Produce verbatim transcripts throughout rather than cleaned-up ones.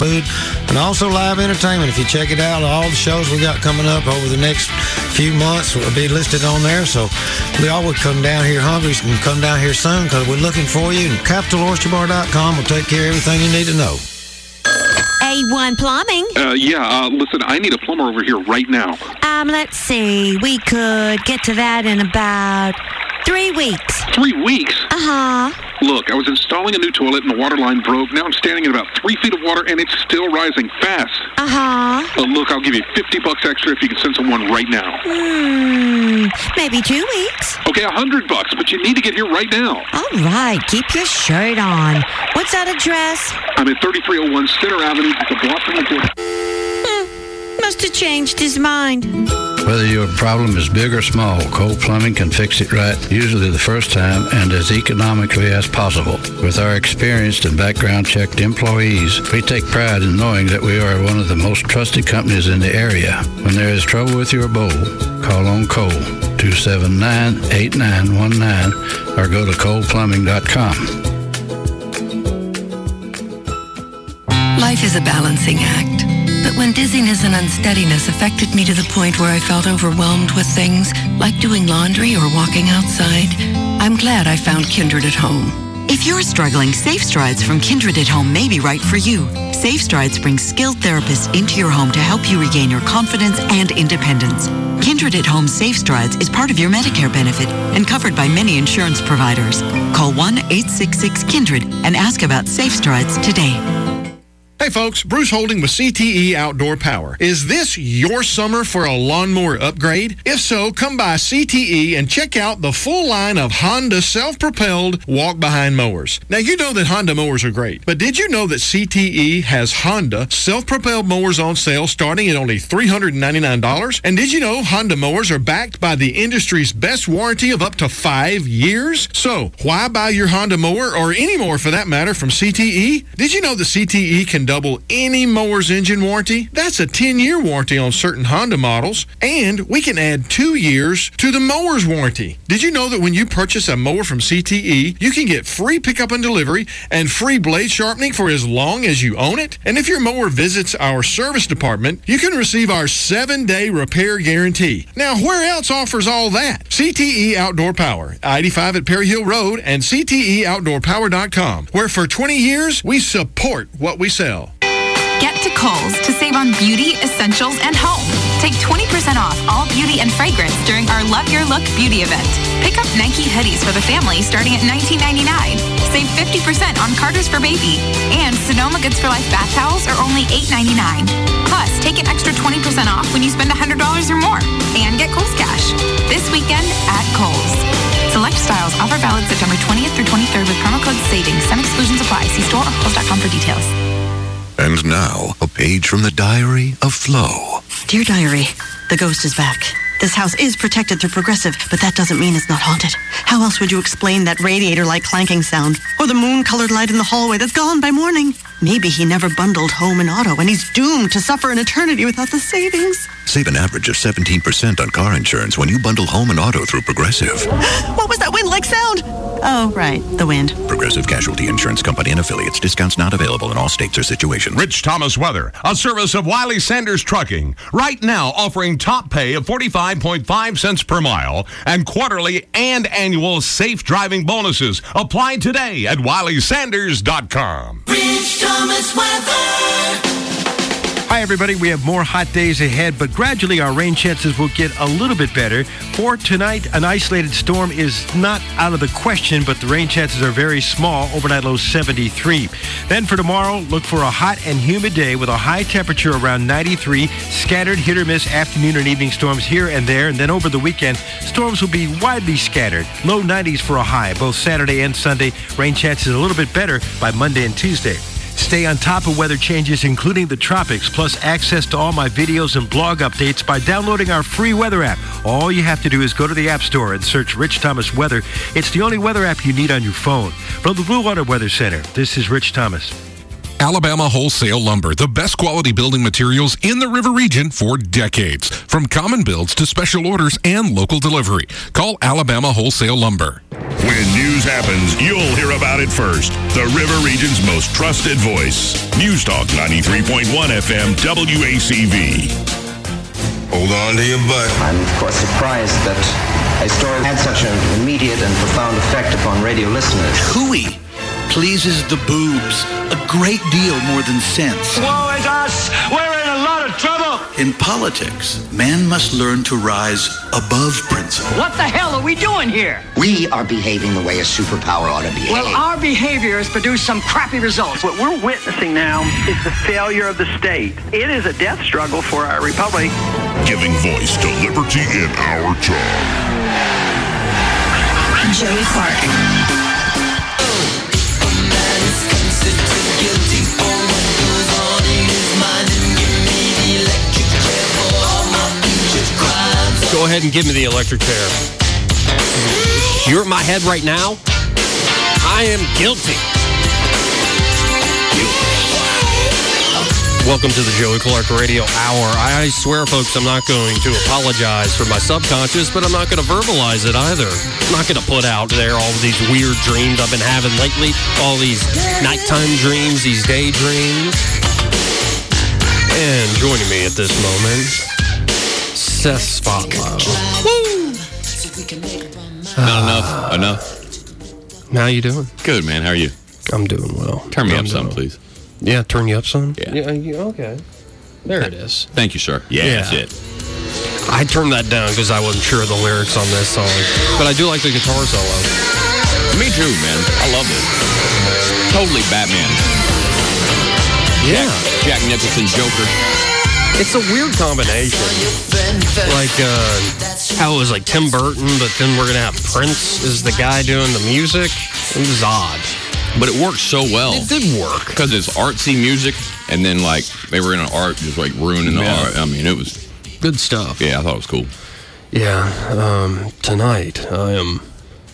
food, and also live entertainment. If you check it out, all the shows we got coming up over the next few months will be listed on there. So we always come down here hungry, so you can come down here soon because we're looking for you. And capital oyster bar dot com will take care of everything you need to know. A one Plumbing. Uh, yeah, uh, listen, I need a plumber over here right now. Um, let's see. We could get to that in about three weeks. Three weeks? Uh-huh. Look, I was installing a new toilet and the water line broke. Now I'm standing in about three feet of water and it's still rising fast. Uh-huh. Uh, look, I'll give you fifty bucks extra if you can send someone right now. Hmm, maybe two weeks. Okay, a hundred bucks, but you need to get here right now. All right, keep your shirt on. What's that address? I'm at thirty-three oh one Center Avenue. It's a block from the door. Hmm, must have changed his mind. Whether your problem is big or small, Cole Plumbing can fix it right, usually the first time and as economically as possible. With our experienced and background-checked employees, we take pride in knowing that we are one of the most trusted companies in the area. When there is trouble with your bowl, call on Cole, two seven nine, eight nine one nine, or go to cole plumbing dot com. Life is a balancing act. But when dizziness and unsteadiness affected me to the point where I felt overwhelmed with things, like doing laundry or walking outside, I'm glad I found Kindred at Home. If you're struggling, Safe Strides from Kindred at Home may be right for you. Safe Strides brings skilled therapists into your home to help you regain your confidence and independence. Kindred at Home Safe Strides is part of your Medicare benefit and covered by many insurance providers. Call one eight six six kindred and ask about Safe Strides today. Hey folks, Bruce Holding with C T E Outdoor Power. Is this your summer for a lawnmower upgrade? If so, come by C T E and check out the full line of Honda self-propelled walk-behind mowers. Now, you know that Honda mowers are great, but did you know that C T E has Honda self-propelled mowers on sale starting at only three hundred ninety-nine dollars? And did you know Honda mowers are backed by the industry's best warranty of up to five years? So, why buy your Honda mower, or any mower for that matter, from C T E? Did you know that C T E can double any mower's engine warranty? That's a ten-year warranty on certain Honda models, and we can add two years to the mower's warranty. Did you know that when you purchase a mower from C T E, you can get free pickup and delivery and free blade sharpening for as long as you own it? And if your mower visits our service department, you can receive our seven-day repair guarantee. Now, where else offers all that? C T E Outdoor Power, I eighty-five at Perry Hill Road, and C T E outdoor power dot com, where for twenty years, we support what we sell. Get to Kohl's to save on beauty, essentials, and home. Take twenty percent off all beauty and fragrance during our Love Your Look beauty event. Pick up Nike hoodies for the family starting at nineteen ninety-nine. Save fifty percent on Carter's for baby. And Sonoma Goods for Life bath towels are only eight ninety-nine. Plus, take an extra twenty percent off when you spend one hundred dollars or more. And get Kohl's Cash. This weekend at Kohl's. Select styles. Offer valid September twentieth through twenty-third with promo code SAVINGS. Some exclusions apply. See store or kohls dot com for details. And now, a page from the diary of Flo. Dear Diary, the ghost is back. This house is protected through Progressive, but that doesn't mean it's not haunted. How else would you explain that radiator-like clanking sound? Or the moon-colored light in the hallway that's gone by morning? Maybe he never bundled home and auto, and he's doomed to suffer an eternity without the savings. Save an average of seventeen percent on car insurance when you bundle home and auto through Progressive. What was that wind-like sound? Oh, right, the wind. Progressive Casualty Insurance Company and affiliates. Discounts not available in all states or situations. Rich Thomas Weather, a service of Wiley Sanders Trucking. Right now offering top pay of forty-five point five cents per mile and quarterly and annual safe driving bonuses. Apply today at wiley sanders dot com. Rich Thomas Weather. Hi, everybody. We have more hot days ahead, but gradually our rain chances will get a little bit better. For tonight, an isolated storm is not out of the question, but the rain chances are very small. Overnight low seventy-three. Then for tomorrow, look for a hot and humid day with a high temperature around ninety-three. Scattered hit or miss afternoon and evening storms here and there. And then over the weekend, storms will be widely scattered. Low nineties for a high, both Saturday and Sunday. Rain chances a little bit better by Monday and Tuesday. Stay on top of weather changes, including the tropics, plus access to all my videos and blog updates by downloading our free weather app. All you have to do is go to the App Store and search Rich Thomas Weather. It's the only weather app you need on your phone. From the Blue Water Weather Center, this is Rich Thomas. Alabama Wholesale Lumber, the best quality building materials in the River Region for decades. From common builds to special orders and local delivery. Call Alabama Wholesale Lumber. When news happens, you'll hear about it first. the River Region's most trusted voice. News Talk ninety-three point one F M W A C V. Hold on to your butt. I'm, of course, surprised that a story had such an immediate and profound effect upon radio listeners. Hooey pleases the boobs a great deal more than sense. Woe is us! We're in a lot of trouble! In politics, man must learn to rise above principle. What the hell are we doing here? We are behaving the way a superpower ought to behave. Well, our behavior has produced some crappy results. What we're witnessing now is the failure of the state. It is a death struggle for our republic. Giving voice to liberty in our time. Joey Clark. Go ahead and give me the electric chair. You're in my head right now. I am guilty. Welcome to the Joey Clark Radio Hour. I swear, folks, I'm not going to apologize for my subconscious, but I'm not going to verbalize it either. I'm not going to put out there all of these weird dreams I've been having lately, all these nighttime dreams, these daydreams. And joining me at this moment, Seth Spotlow. Woo! Not enough. Enough. How you doing? Good, man. How are you? I'm doing well. Turn me I'm up some, doing- please. Yeah, turn you up some? Yeah. Yeah, yeah, okay. There it is. Thank you, sir. Yeah, Yeah. that's it. I turned that down because I wasn't sure of the lyrics on this song. But I do like the guitar solo. Me too, man. I love it. Totally Batman. Yeah. Jack, Jack Nicholson, Joker. It's a weird combination. Like, uh, how it was like Tim Burton, but then we're going to have Prince as the guy doing the music. It was odd. But it works so well. It did work. Because it's artsy music, and then, like, they were in an art, just, like, ruining the Yeah. art. I mean, it was... Good stuff. Yeah, I thought it was cool. Yeah. Um, tonight, I am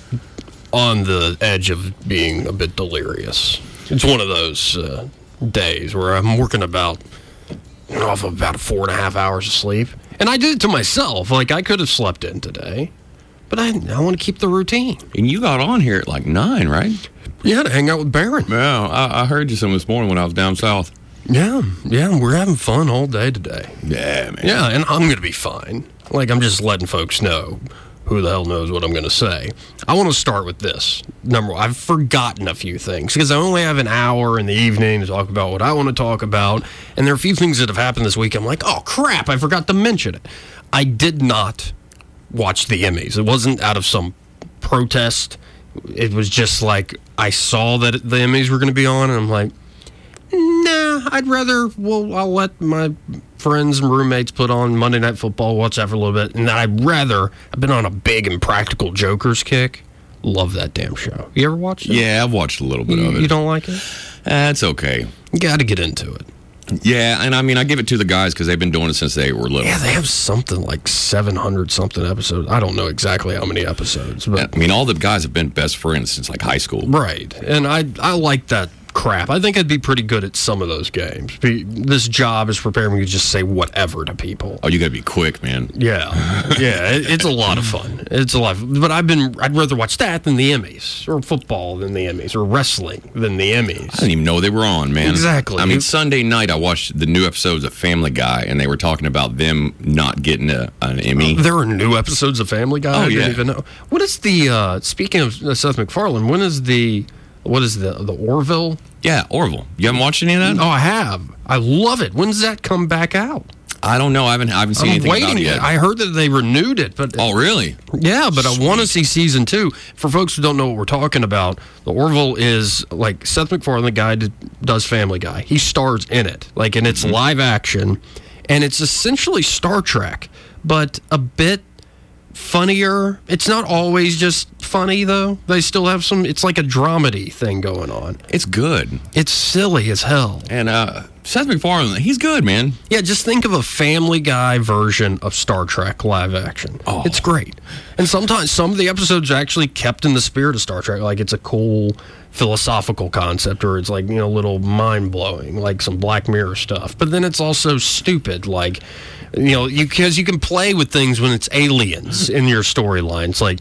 on the edge of being a bit delirious. It's one of those uh, days where I'm working about off of about four and a half hours of sleep. And I did it to myself. Like, I could have slept in today, but I, I want to keep the routine. And you got on here at, like, nine, right? Yeah, to hang out with Barron. Yeah, I, I heard you some this morning when I was down south. Yeah, yeah, we're having fun all day today. Yeah, man. Yeah, and I'm going to be fine. Like, I'm just letting folks know. Who the hell knows what I'm going to say? I want to start with this. Number one, I've forgotten a few things because I only have an hour in the evening to talk about what I want to talk about. And there are a few things that have happened this week. I'm like, oh, crap, I forgot to mention it. I did not watch the Emmys. It wasn't out of some protest. It was just like I saw that the Emmys were going to be on, and I'm like, nah, I'd rather, well, I'll let my friends and roommates put on Monday Night Football, watch that for a little bit, and I'd rather, I've been on a big Impractical Jokers kick. Love that damn show. You ever watched it? Yeah, I've watched a little bit you, of it. You don't like it? That's okay. You got to get into it. Yeah, and I mean, I give it to the guys because they've been doing it since they were little. Yeah, they have something like seven hundred something episodes. I don't know exactly how many episodes, but I mean, all the guys have been best friends since like high school. Right, and I I like that crap. I think I'd be pretty good at some of those games. Be, this job is preparing me to just say whatever to people. Oh, you got to be quick, man. Yeah, yeah, it, it's a lot of fun. It's a lot, of, but I've been. I'd rather watch that than the Emmys, or football than the Emmys, or wrestling than the Emmys. I didn't even know they were on, man. Exactly. I mean, It- Sunday night I watched the new episodes of Family Guy, and they were talking about them not getting a, an Emmy. There are new episodes of Family Guy. Oh, I didn't yeah. even know. What is the? Uh, speaking of Seth MacFarlane, when is the? What is the the Orville? Yeah, Orville. You haven't watched any of that? Oh, I have. I love it. When does that come back out? I don't know. I haven't. I haven't seen I'm anything waiting. about it yet. I heard that they renewed it, but oh, really? Yeah, but I want to see season two. For folks who don't know what we're talking about, the Orville is like Seth MacFarlane, the guy that does Family Guy. He stars in it, like, and it's Mm-hmm. live action, and it's essentially Star Trek, but a bit funnier. It's not always just funny, though. They still have some, it's like a dramedy thing going on. It's good. It's silly as hell. And uh, Seth MacFarlane, he's good, man. Yeah, just think of a Family Guy version of Star Trek live action. Oh. It's great. And sometimes some of the episodes are actually kept in the spirit of Star Trek. Like, it's a cool philosophical concept, or it's like, you know, a little mind-blowing, like some Black Mirror stuff. But then it's also stupid, like, you know, you because you can play with things when it's aliens in your storyline. It's like,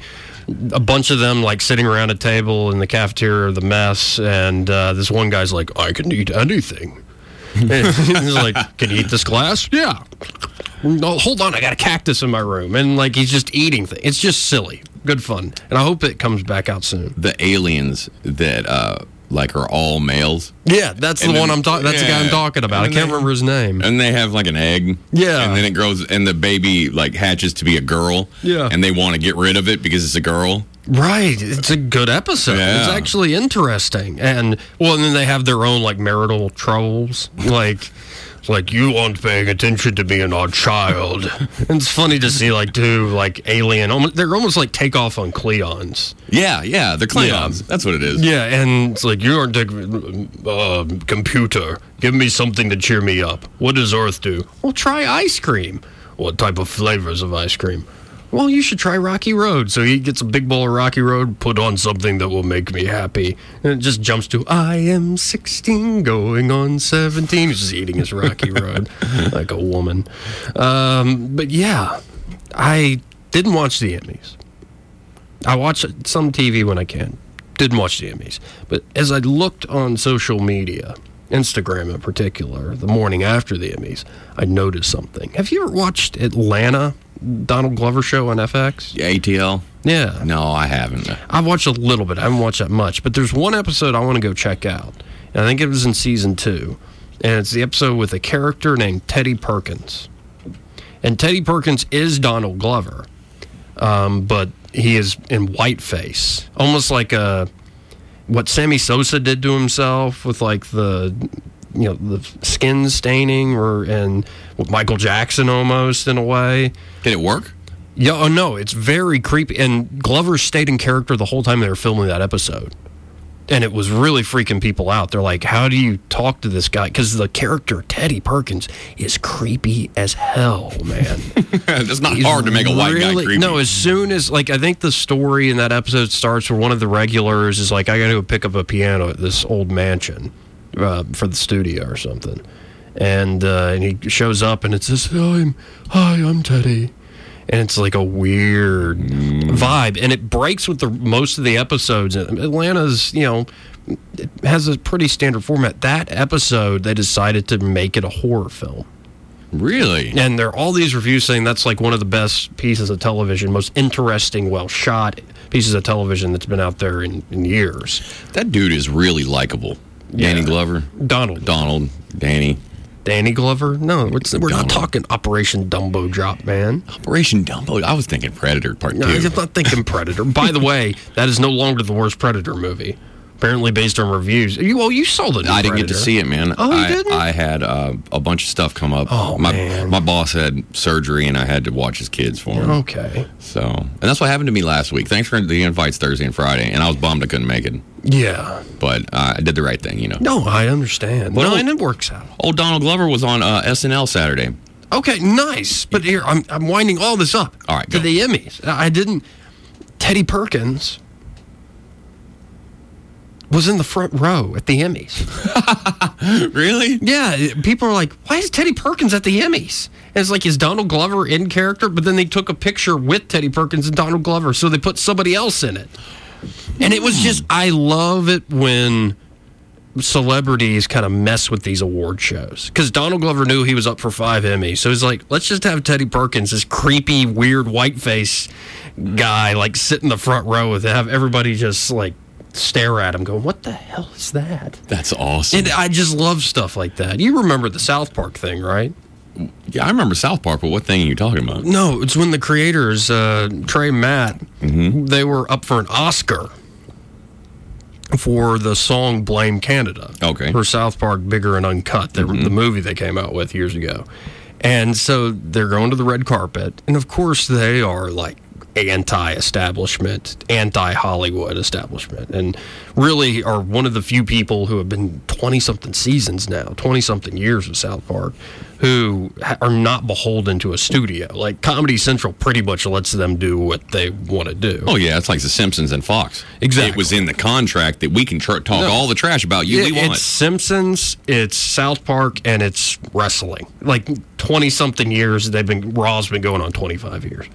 a bunch of them like sitting around a table in the cafeteria or the mess, and uh, this one guy's like, I can eat anything. And he's like, can you eat this glass? Yeah. No, hold on, I got a cactus in my room. And like he's just eating things. It's just silly. Good fun. And I hope it comes back out soon. The aliens that uh, like are all males. Yeah, that's the And one then- I'm talking. That's the guy I'm yeah. talking about. I And can't they- remember his name. And they have like an egg. Yeah. And then it grows, and the baby like hatches to be a girl. Yeah. And they want to get rid of it because it's a girl. Right. It's a good episode. Yeah. It's actually interesting. And, well, and then they have their own, like, marital troubles. Like, it's like, you aren't paying attention to me and our child. And it's funny to see, like, two, like, alien, almost, they're almost like Takeoff on Klingons. Yeah, yeah, they're Klingons. Yeah. That's what it is. Yeah, and it's like, you aren't taking, uh, computer, give me something to cheer me up. What does Earth do? Well, try ice cream. What type of flavors of ice cream? Well, you should try Rocky Road. So he gets a big bowl of Rocky Road, put on something that will make me happy. And it just jumps to, I am sixteen, going on seventeen. He's just eating his Rocky Road like a woman. Um, but yeah, I didn't watch the Emmys. I watch some T V when I can. Didn't watch the Emmys. But as I looked on social media, Instagram in particular, the morning after the Emmys, I noticed something. Have you ever watched Atlanta, Donald Glover show on F X? Yeah, A T L? Yeah. No, I haven't. I've watched a little bit. I haven't watched that much. But there's one episode I want to go check out. And I think it was in season two. And it's the episode with a character named Teddy Perkins. And Teddy Perkins is Donald Glover. Um, but he is in whiteface. Almost like a... what Sammy Sosa did to himself with like the, you know, the skin staining, or and with Michael Jackson almost in a way. Did it work? Yeah, oh no, it's very creepy. And Glover stayed in character the whole time they were filming that episode. And it was really freaking people out. They're like, how do you talk to this guy? Because the character, Teddy Perkins, is creepy as hell, man. It's not He's hard to make a white guy really- creepy. No, as soon as, like, I think the story in that episode starts where one of the regulars is like, I got to go pick up a piano at this old mansion uh, for the studio or something. And uh, and he shows up and it's this, I'm, hi, I'm Teddy. And it's like a weird vibe. And it breaks with the most of the episodes. Atlanta's, you know, it has a pretty standard format. That episode, they decided to make it a horror film. Really? And there are all these reviews saying that's like one of the best pieces of television, most interesting, well-shot pieces of television that's been out there in, in years. That dude is really likable. Danny Yeah. Glover? Donald. Donald. Danny. Danny Glover? No, it's, we're not talking Operation Dumbo Drop, man. Operation Dumbo? I was thinking Predator Part No, two. I'm not thinking Predator. By the way, that is no longer the worst Predator movie. Apparently based on reviews. You, well, you saw the new I didn't get to Predator. see it, man. Oh, you I, didn't? I had uh, a bunch of stuff come up. Oh, my, man. My boss had surgery, and I had to watch his kids for him. Okay. So, and that's what happened to me last week. Thanks for the invites Thursday and Friday, and I was bummed I couldn't make it. Yeah. But uh, I did the right thing, you know. No, I understand. Well, no, and it works out. Old Donald Glover was on uh, S N L Saturday. Okay, nice. But here, I'm, I'm winding all this up All right, to go. the Emmys. I didn't... Teddy Perkins was in the front row at the Emmys. Really? Yeah, people are like, why is Teddy Perkins at the Emmys? And it's like, is Donald Glover in character? But then they took a picture with Teddy Perkins and Donald Glover, so they put somebody else in it. And it was just, I love it when celebrities kind of mess with these award shows. Because Donald Glover knew he was up for five Emmys. So he's like, let's just have Teddy Perkins, this creepy, weird, whiteface guy, like sit in the front row with it, have everybody just like stare at him going, what the hell is that? That's awesome. And I just love stuff like that. You remember the South Park thing, right? Yeah, I remember South Park, but what thing are you talking about? No, it's when the creators, uh, Trey and Matt, Mm-hmm. they were up for an Oscar for the song Blame Canada. Okay. For South Park Bigger and Uncut, the, Mhm. the movie they came out with years ago. And so they're going to the red carpet. And of course, they are like anti-establishment, anti-Hollywood establishment, and really are one of the few people who have been twenty-something seasons now, twenty-something years of South Park, who ha- are not beholden to a studio. Like, Comedy Central pretty much lets them do what they want to do. Oh, yeah, it's like The Simpsons and Fox. Exactly. It was in the contract that we can tr- talk No. all the trash about you It- we want. It's Simpsons, it's South Park, and it's wrestling. Like twenty-something years, they've been Raw's been going on twenty-five years.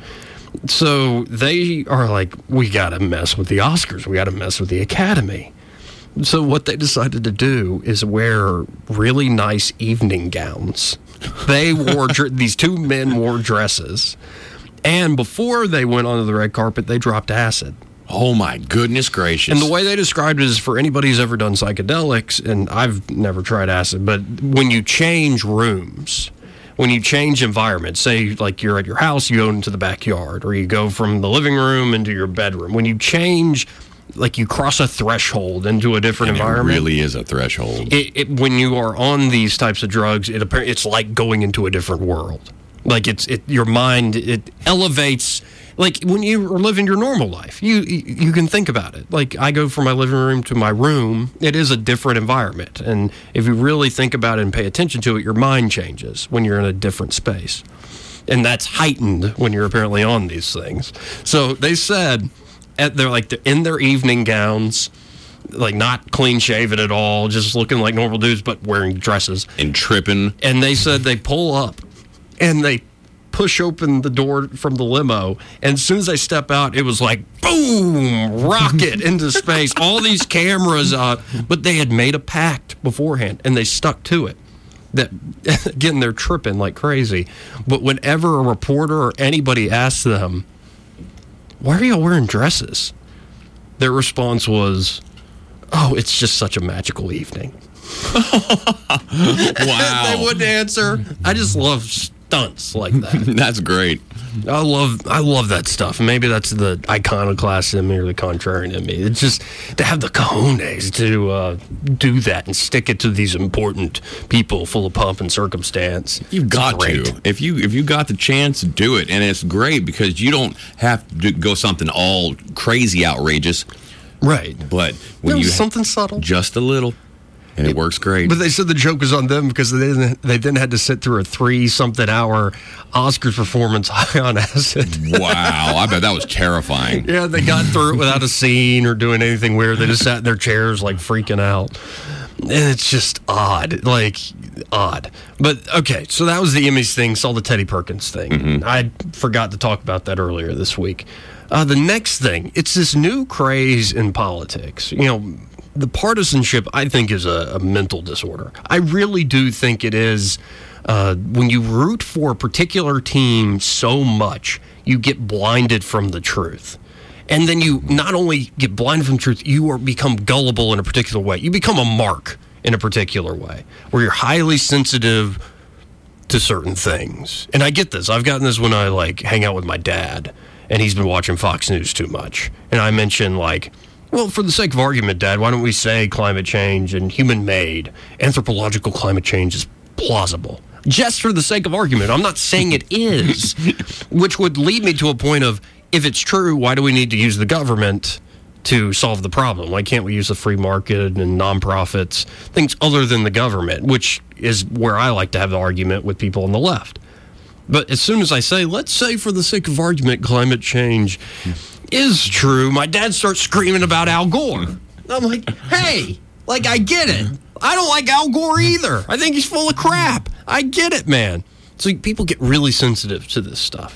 So they are like, we got to mess with the Oscars. We got to mess with the Academy. So what they decided to do is wear really nice evening gowns. They wore, these two men wore dresses. And before they went onto the red carpet, they dropped acid. Oh, my goodness gracious. And the way they described it is for anybody who's ever done psychedelics, and I've never tried acid, but when you change rooms, when you change environments, say like you're at your house, you go into the backyard, or you go from the living room into your bedroom. When you change, like you cross a threshold into a different and It environment. really is a threshold. It, it, when you are on these types of drugs, it it's like going into a different world. Like it's it your mind, it elevates. Like when you are living your normal life, you you can think about it. Like I go from my living room to my room, it is a different environment. And if you really think about it and pay attention to it, your mind changes when you're in a different space. And that's heightened when you're apparently on these things. So they said, at they're like they're in their evening gowns, like not clean shaven at all, just looking like normal dudes, but wearing dresses. And tripping. And they said they pull up and they push open the door from the limo, and as soon as they step out, it was like boom, rocket into space, all these cameras up. But they had made a pact beforehand and they stuck to it. That again, they're tripping like crazy. But whenever a reporter or anybody asked them, why are y'all wearing dresses, their response was, oh, it's just such a magical evening. Wow. They wouldn't answer. I just love stunts like that. That's great. I love I love that stuff. Maybe that's the iconoclast in me or the contrarian in me. It's just to have the cojones to uh, do that and stick it to these important people full of pomp and circumstance. You've got to. If you if you got the chance, do it. And it's great because you don't have to do, go something all crazy outrageous. Right. But when no, you something subtle. Just a little. And it works great. But they said the joke was on them because they didn't, they then had to sit through a three-something hour Oscars performance high on acid. Wow. I bet that was terrifying. Yeah, they got through it without a scene or doing anything weird. They just sat in their chairs like freaking out. And it's just odd. Like, odd. But, okay, so that was the Emmys thing. Saw the Teddy Perkins thing. Mm-hmm. I forgot to talk about that earlier this week. Uh, the next thing, it's this new craze in politics. You know, the partisanship, I think, is a, a mental disorder. I really do think it is. Uh, when you root for a particular team so much, you get blinded from the truth. And then you not only get blinded from truth, you are become gullible in a particular way. You become a mark in a particular way, where you're highly sensitive to certain things. And I get this. I've gotten this when I, like, hang out with my dad, and he's been watching Fox News too much. And I mention, like, well, for the sake of argument, Dad, why don't we say climate change and human-made, anthropological climate change is plausible? Just for the sake of argument. I'm not saying it is, which would lead me to a point of, if it's true, why do we need to use the government to solve the problem? Why can't we use the free market and nonprofits, things other than the government, which is where I like to have the argument with people on the left. But as soon as I say, let's say for the sake of argument, climate change is true, my dad starts screaming about Al Gore. I'm like, hey, like, I get it. I don't like Al Gore either. I think he's full of crap. I get it, man. So people get really sensitive to this stuff.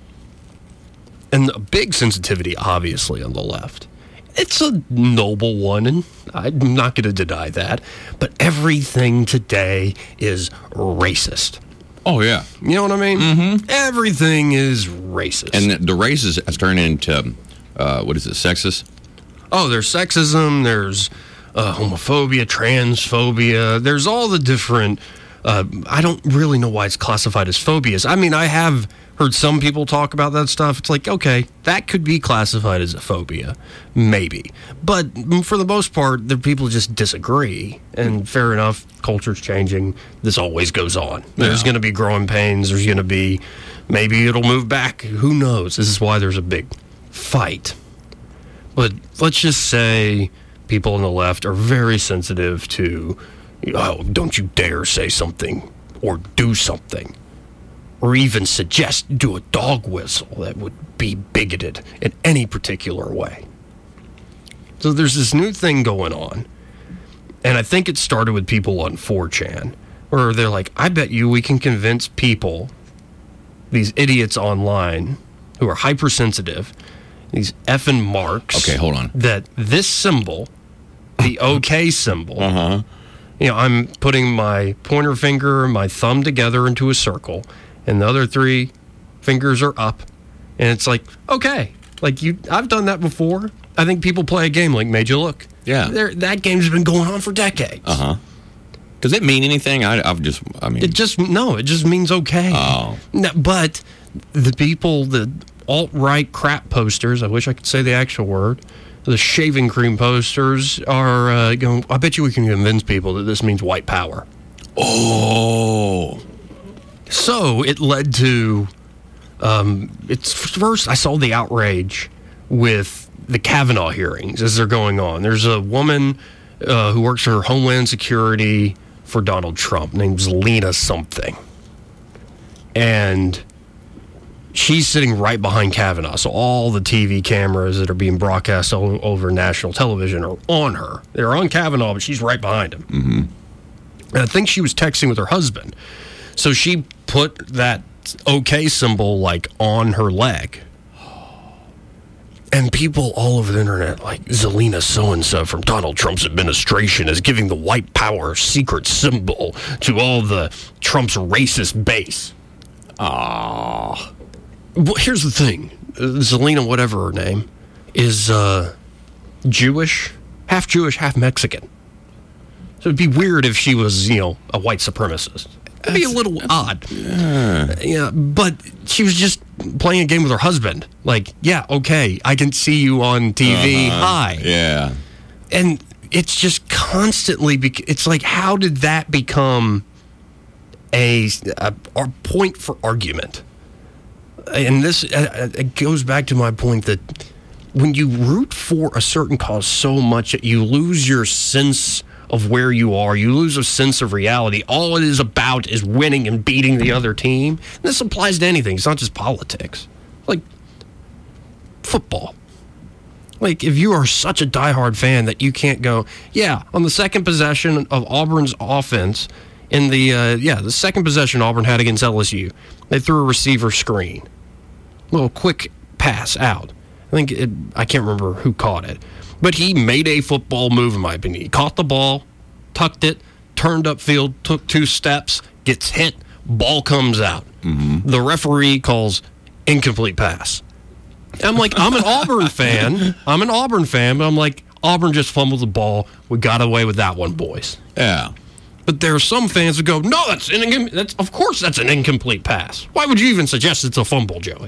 And a big sensitivity, obviously, on the left. It's a noble one, and I'm not going to deny that. But everything today is racist. Oh, yeah. You know what I mean? Mm-hmm. Everything is racist. And the, the racist has turned into, uh, what is it, sexist? Oh, there's sexism, there's uh, homophobia, transphobia. There's all the different, uh, I don't really know why it's classified as phobias. I mean, I have heard some people talk about that stuff. It's like, okay, that could be classified as a phobia, maybe. But for the most part, the people just disagree. And fair enough, culture's changing. This always goes on. There's Yeah. going to be growing pains. There's going to be, maybe it'll move back. Who knows? This is why there's a big fight. But let's just say people on the left are very sensitive to, oh, don't you dare say something or do something, or even suggest do a dog whistle that would be bigoted in any particular way. So there's this new thing going on, and I think it started with people on four chan, where they're like, I bet you we can convince people, these idiots online, who are hypersensitive, these effing marks. Okay, hold on. That this symbol, the OK symbol, uh-huh. you know, I'm putting my pointer finger and my thumb together into a circle, and the other three fingers are up, and it's like, okay. Like, you, I've done that before. I think people play a game like Made You Look. Yeah. They're, that game's been going on for decades. Uh-huh. Does it mean anything? I, I've just, I mean... It just, no, it just means okay. Oh. No, but the people, the alt-right crap posters, I wish I could say the actual word, the shaving cream posters are uh, going, I bet you we can convince people that this means white power. Oh. So it led to, um, it's first I saw the outrage with the Kavanaugh hearings as they're going on. There's a woman uh, who works for Homeland Security for Donald Trump named Zelina something. And she's sitting right behind Kavanaugh. So all the T V cameras that are being broadcast all over national television are on her. They're on Kavanaugh, but she's right behind him. Mm-hmm. And I think she was texting with her husband. So she put that OK symbol like on her leg. And people all over the internet, like Zelina so-and-so from Donald Trump's administration is giving the white power secret symbol to all the Trump's racist base. Ah. Well, here's the thing. Zelina, whatever her name, is uh, Jewish, half Jewish, half Mexican. So it'd be weird if she was, you know, a white supremacist. It'd be a little odd. Yeah. yeah, but she was just playing a game with her husband. Like, yeah, okay, I can see you on T V. Uh-huh. Hi. Yeah. And it's just constantly, bec- it's like, how did that become a, a, a point for argument? And this uh, it goes back to my point that when you root for a certain cause so much that you lose your sense of where you are, you lose a sense of reality. All it is about is winning and beating the other team. And this applies to anything. It's not just politics. Like football. Like if you are such a diehard fan that you can't go, yeah, on the second possession of Auburn's offense, in the, uh, yeah, the second possession Auburn had against L S U, they threw a receiver screen. A little quick pass out. I think, it, I can't remember who caught it. But he made a football move, in my opinion. He caught the ball, tucked it, turned upfield, took two steps, gets hit, ball comes out. Mm-hmm. The referee calls incomplete pass. I'm like, I'm an Auburn fan. I'm an Auburn fan, but I'm like, Auburn just fumbled the ball. We got away with that one, boys. Yeah. But there are some fans that go, no, that's, an incom- that's of course that's an incomplete pass. Why would you even suggest it's a fumble, Joey?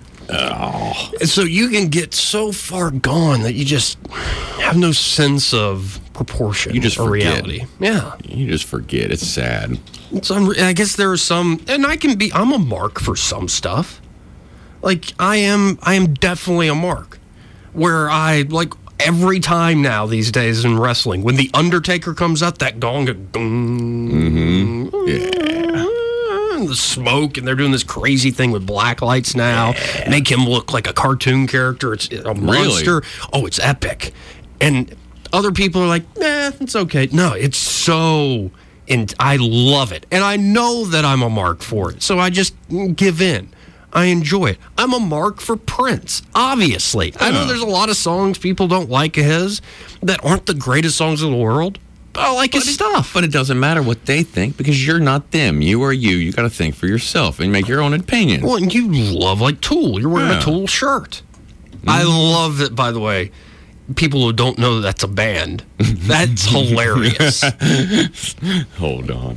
Oh. And so you can get so far gone that you just have no sense of proportion you just or forget. reality. Yeah. You just forget. It's sad. It's unre- I guess there are some, and I can be, I'm a mark for some stuff. Like, I am, I am definitely a mark. Where I, like, every time now these days in wrestling, when The Undertaker comes out, that gong, mm-hmm. yeah. the smoke, and they're doing this crazy thing with black lights now, yeah. make him look like a cartoon character. It's a monster. Really? Oh, it's epic. And other people are like, nah, it's okay. No, it's so, and I love it. And I know that I'm a mark for it, so I just give in. I enjoy it. I'm a mark for Prince, obviously. I know there's a lot of songs people don't like his that aren't the greatest songs in the world. I like his but it, stuff. But it doesn't matter what they think because you're not them. You are you. You got to think for yourself and make your own opinion. Well, and you love like Tool. You're wearing yeah. a Tool shirt. Mm-hmm. I love it, by the way. People who don't know that that's a band. That's hilarious. Hold on.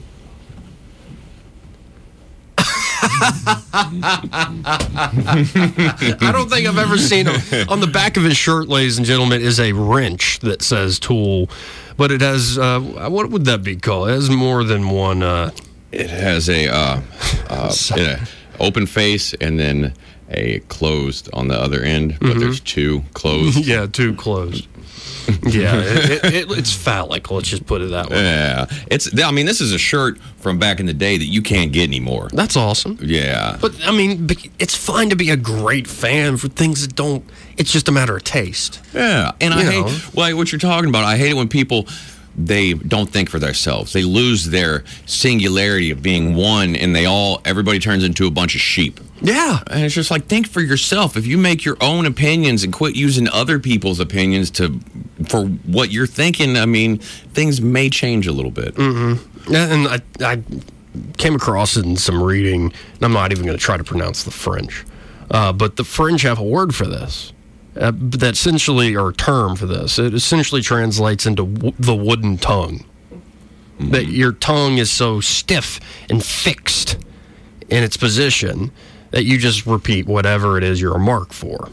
I don't think I've ever seen him. On the back of his shirt, ladies and gentlemen, is a wrench that says Tool, but it has, uh, what would that be called? It has more than one. Uh, it has a uh, uh, yeah, open face and then a closed on the other end, but mm-hmm. there's two closed. Yeah, two closed. Yeah, it, it, it, it's phallic. Let's just put it that way. Yeah, it's. I mean, this is a shirt from back in the day that you can't get anymore. That's awesome. Yeah, but I mean, it's fine to be a great fan for things that don't. It's just a matter of taste. Yeah, and you I know. hate like what you're talking about. I hate it when people they don't think for themselves. They lose their singularity of being one, and they all, everybody turns into a bunch of sheep. Yeah. And it's just like, think for yourself. If you make your own opinions and quit using other people's opinions to for what you're thinking, I mean, things may change a little bit. Mm-hmm. Yeah, and I, I came across it in some reading, and I'm not even going to try to pronounce the French, uh, but the French have a word for this. Uh, that essentially, or term for this, it essentially translates into w- the wooden tongue. Mm-hmm. That your tongue is so stiff and fixed in its position that you just repeat whatever it is you're a mark for.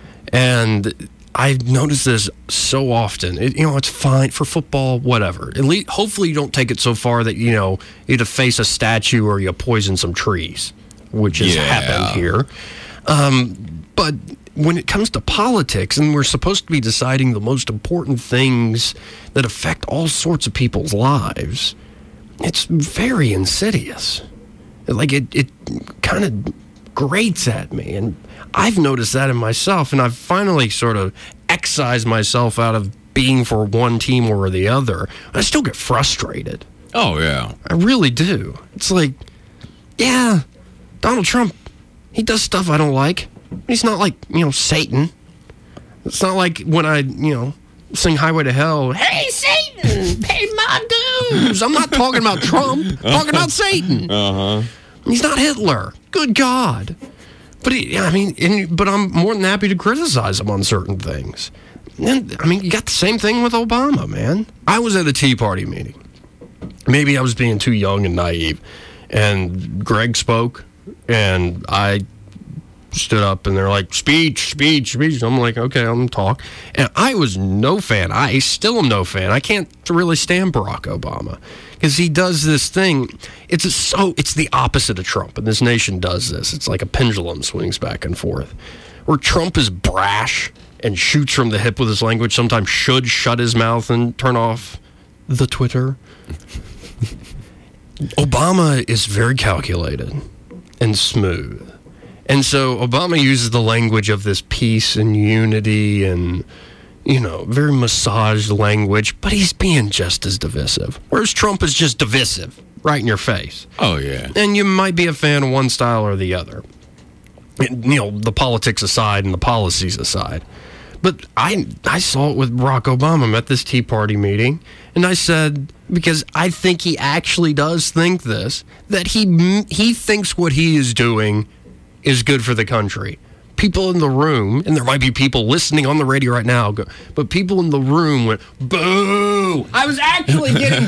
And I've noticed this so often. It, you know, it's fine for football, whatever. At least, hopefully you don't take it so far that, you know, you deface a statue or you poison some trees, which has Yeah. happened here. Um, but when it comes to politics, and we're supposed to be deciding the most important things that affect all sorts of people's lives, it's very insidious. Like, it, it kind of grates at me. And I've noticed that in myself, and I've finally sort of excised myself out of being for one team or the other. I still get frustrated. Oh, yeah. I really do. It's like, yeah, Donald Trump, he does stuff I don't like. He's not like, you know, Satan. It's not like when I, you know, sing Highway to Hell, hey, Satan, pay my dues. I'm not talking about Trump. I'm talking about Satan. Uh-huh. He's not Hitler. Good God. But, he, I mean, and, but I'm more than happy to criticize him on certain things. And, I mean, you got the same thing with Obama, man. I was at a Tea Party meeting. Maybe I was being too young and naive. And Greg spoke, and I stood up, and they're like, speech, speech, speech. I'm like, okay, I'm going to talk. And I was no fan. I still am no fan. I can't really stand Barack Obama because he does this thing. It's a, so it's the opposite of Trump, and this nation does this. It's like a pendulum swings back and forth. Where Trump is brash and shoots from the hip with his language, sometimes should shut his mouth and turn off the Twitter. Obama is very calculated and smooth. And so Obama uses the language of this peace and unity and, you know, very massaged language, but he's being just as divisive. Whereas Trump is just divisive, right in your face. Oh, yeah. And you might be a fan of one style or the other. And, you know, the politics aside and the policies aside. But I I saw it with Barack Obama. I'm at this Tea Party meeting, and I said, because I think he actually does think this, that he he thinks what he is doing is good for the country. People in the room, and there might be people listening on the radio right now, go, but people in the room went, boo! I was actually getting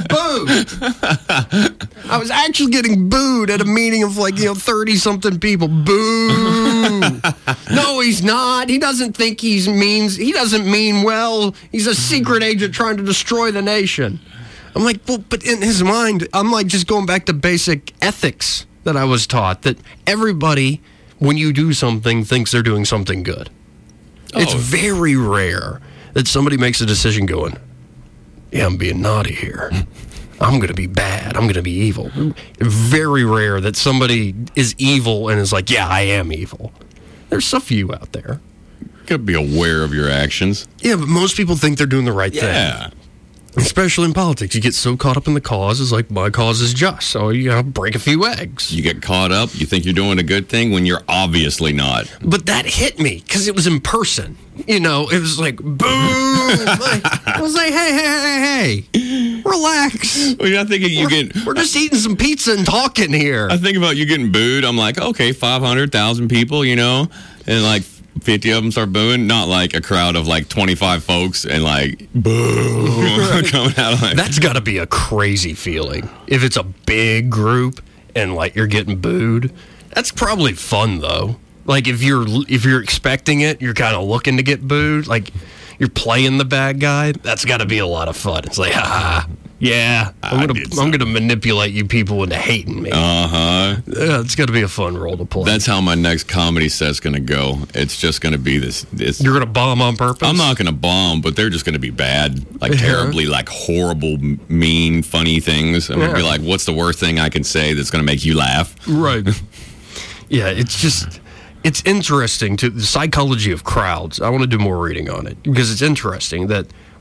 booed. I was actually getting booed at a meeting of like, you know, thirty-something people. Boo! No, he's not. He doesn't think he's means. He doesn't mean well. He's a secret agent trying to destroy the nation. I'm like, well, but in his mind, I'm like just going back to basic ethics that I was taught, that everybody, when you do something, thinks they're doing something good. Oh. It's very rare that somebody makes a decision going, yeah, I'm being naughty here. I'm going to be bad. I'm going to be evil. Very rare that somebody is evil and is like, yeah, I am evil. There's a few out there. You got to be aware of your actions. Yeah, but most people think they're doing the right yeah. thing. Especially in politics. You get so caught up in the cause. It's like, my cause is just. So you got to break a few eggs. You get caught up. You think you're doing a good thing when you're obviously not. But that hit me because it was in person. You know, it was like, boom. I was like, hey, hey, hey, hey. Relax. Well, you're not thinking you we're, get... We're just eating some pizza and talking here. I think about you getting booed. I'm like, okay, five hundred thousand people, you know, and like fifty of them start booing. Not like a crowd of like twenty-five folks and like, boo, coming out of like... That's got to be a crazy feeling. If it's a big group and like you're getting booed, that's probably fun though. Like if you're if you're expecting it, you're kind of looking to get booed. Like you're playing the bad guy. That's got to be a lot of fun. It's like, ha, yeah, I'm gonna I'm gonna manipulate you people into hating me. Uh huh. Yeah, it's got to be a fun role to play. That's how my next comedy set's gonna go. It's just gonna be this. this You're gonna bomb on purpose. I'm not gonna bomb, but they're just gonna be bad, like terribly, like horrible, mean, funny things. I'm gonna yeah. be like, what's the worst thing I can say that's gonna make you laugh? Right. Yeah, it's just. It's interesting to the psychology of crowds. I want to do more reading on it because it's interesting that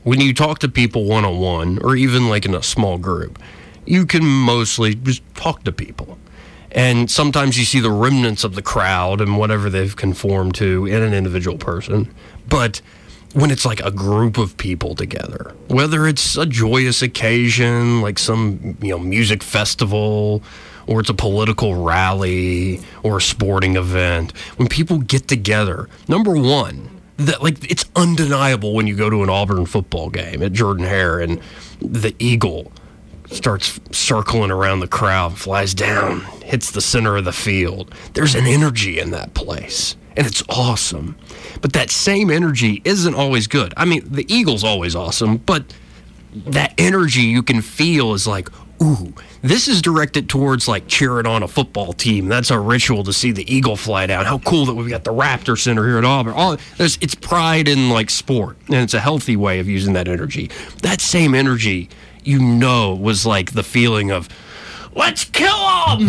when you talk to people one-on-one or even like in a small group, you can mostly just talk to people. And sometimes you see the remnants of the crowd and whatever they've conformed to in an individual person. But when it's like a group of people together, whether it's a joyous occasion, like some, you know, music festival, or it's a political rally or a sporting event, when people get together, number one, that like it's undeniable when you go to an Auburn football game at Jordan-Hare and the eagle starts circling around the crowd, flies down, hits the center of the field. There's an energy in that place, and it's awesome. But that same energy isn't always good. I mean, the eagle's always awesome, but that energy you can feel is like, ooh, this is directed towards like cheering on a football team. That's our ritual to see the eagle fly down. How cool that we've got the Raptor Center here at Auburn. All, there's, it's pride in like sport, and it's a healthy way of using that energy. That same energy, you know, was like the feeling of, let's kill them!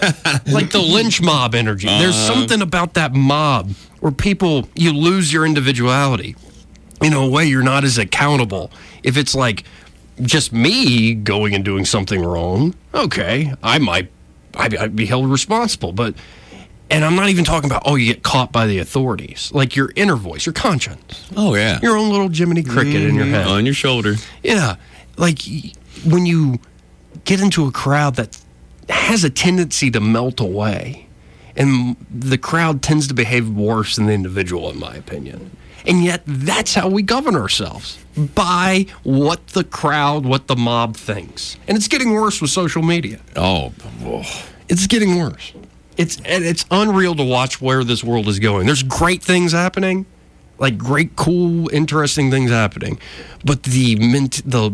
Like the lynch mob energy. Uh-huh. There's something about that mob where people, you lose your individuality. In a way, you're not as accountable. If it's like just me going and doing something wrong, okay, I might I'd, I'd be held responsible. But, and I'm not even talking about, oh, you get caught by the authorities. Like your inner voice, your conscience. Oh, yeah. Your own little Jiminy Cricket mm-hmm. in your head. On your shoulder. Yeah. Like when you get into a crowd that has a tendency to melt away, and the crowd tends to behave worse than the individual, in my opinion. And yet that's how we govern ourselves, by what the crowd, what the mob thinks. And it's getting worse with social media. Oh, oh. It's getting worse. It's and it's unreal to watch where this world is going. There's great things happening, like great, cool, interesting things happening. But the mint, the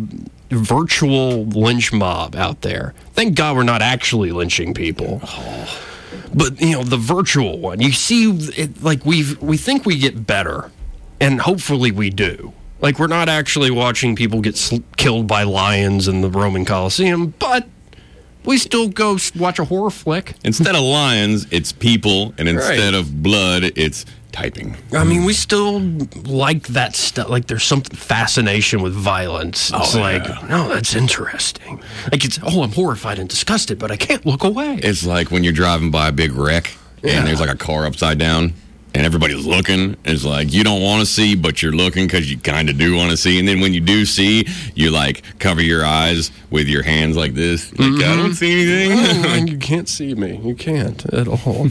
virtual lynch mob out there, thank God we're not actually lynching people. Oh. But, you know, the virtual one, you see, it, like, we we think we get better, and hopefully we do. Like, we're not actually watching people get sl- killed by lions in the Roman Coliseum, but we still go watch a horror flick. Instead of lions, it's people, and instead right. of blood, it's typing. I mean, we still like that stuff. Like, there's something fascination with violence. It's oh, like, yeah. no, that's interesting. Like, it's, oh, I'm horrified and disgusted, but I can't look away. It's like when you're driving by a big wreck, and yeah. there's like a car upside down, and everybody's looking. It's like, you don't want to see, but you're looking because you kind of do want to see. And then when you do see, you, like, cover your eyes with your hands like this. Like, mm-hmm. I don't see anything. Oh, and you can't see me. You can't at all.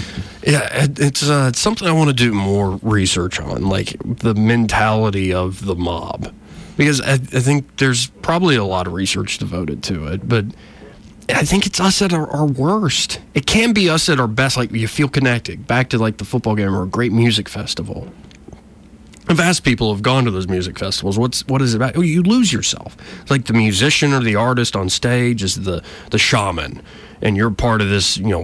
Yeah, it, it's, uh, it's something I want to do more research on, like the mentality of the mob. Because I, I think there's probably a lot of research devoted to it, but I think it's us at our, our worst. It can be us at our best, like you feel connected. Back to like the football game or a great music festival. I've asked people who've gone to those music festivals, what's what is it about? Oh, you lose yourself. It's like the musician or the artist on stage is the, the shaman, and you're part of this, you know,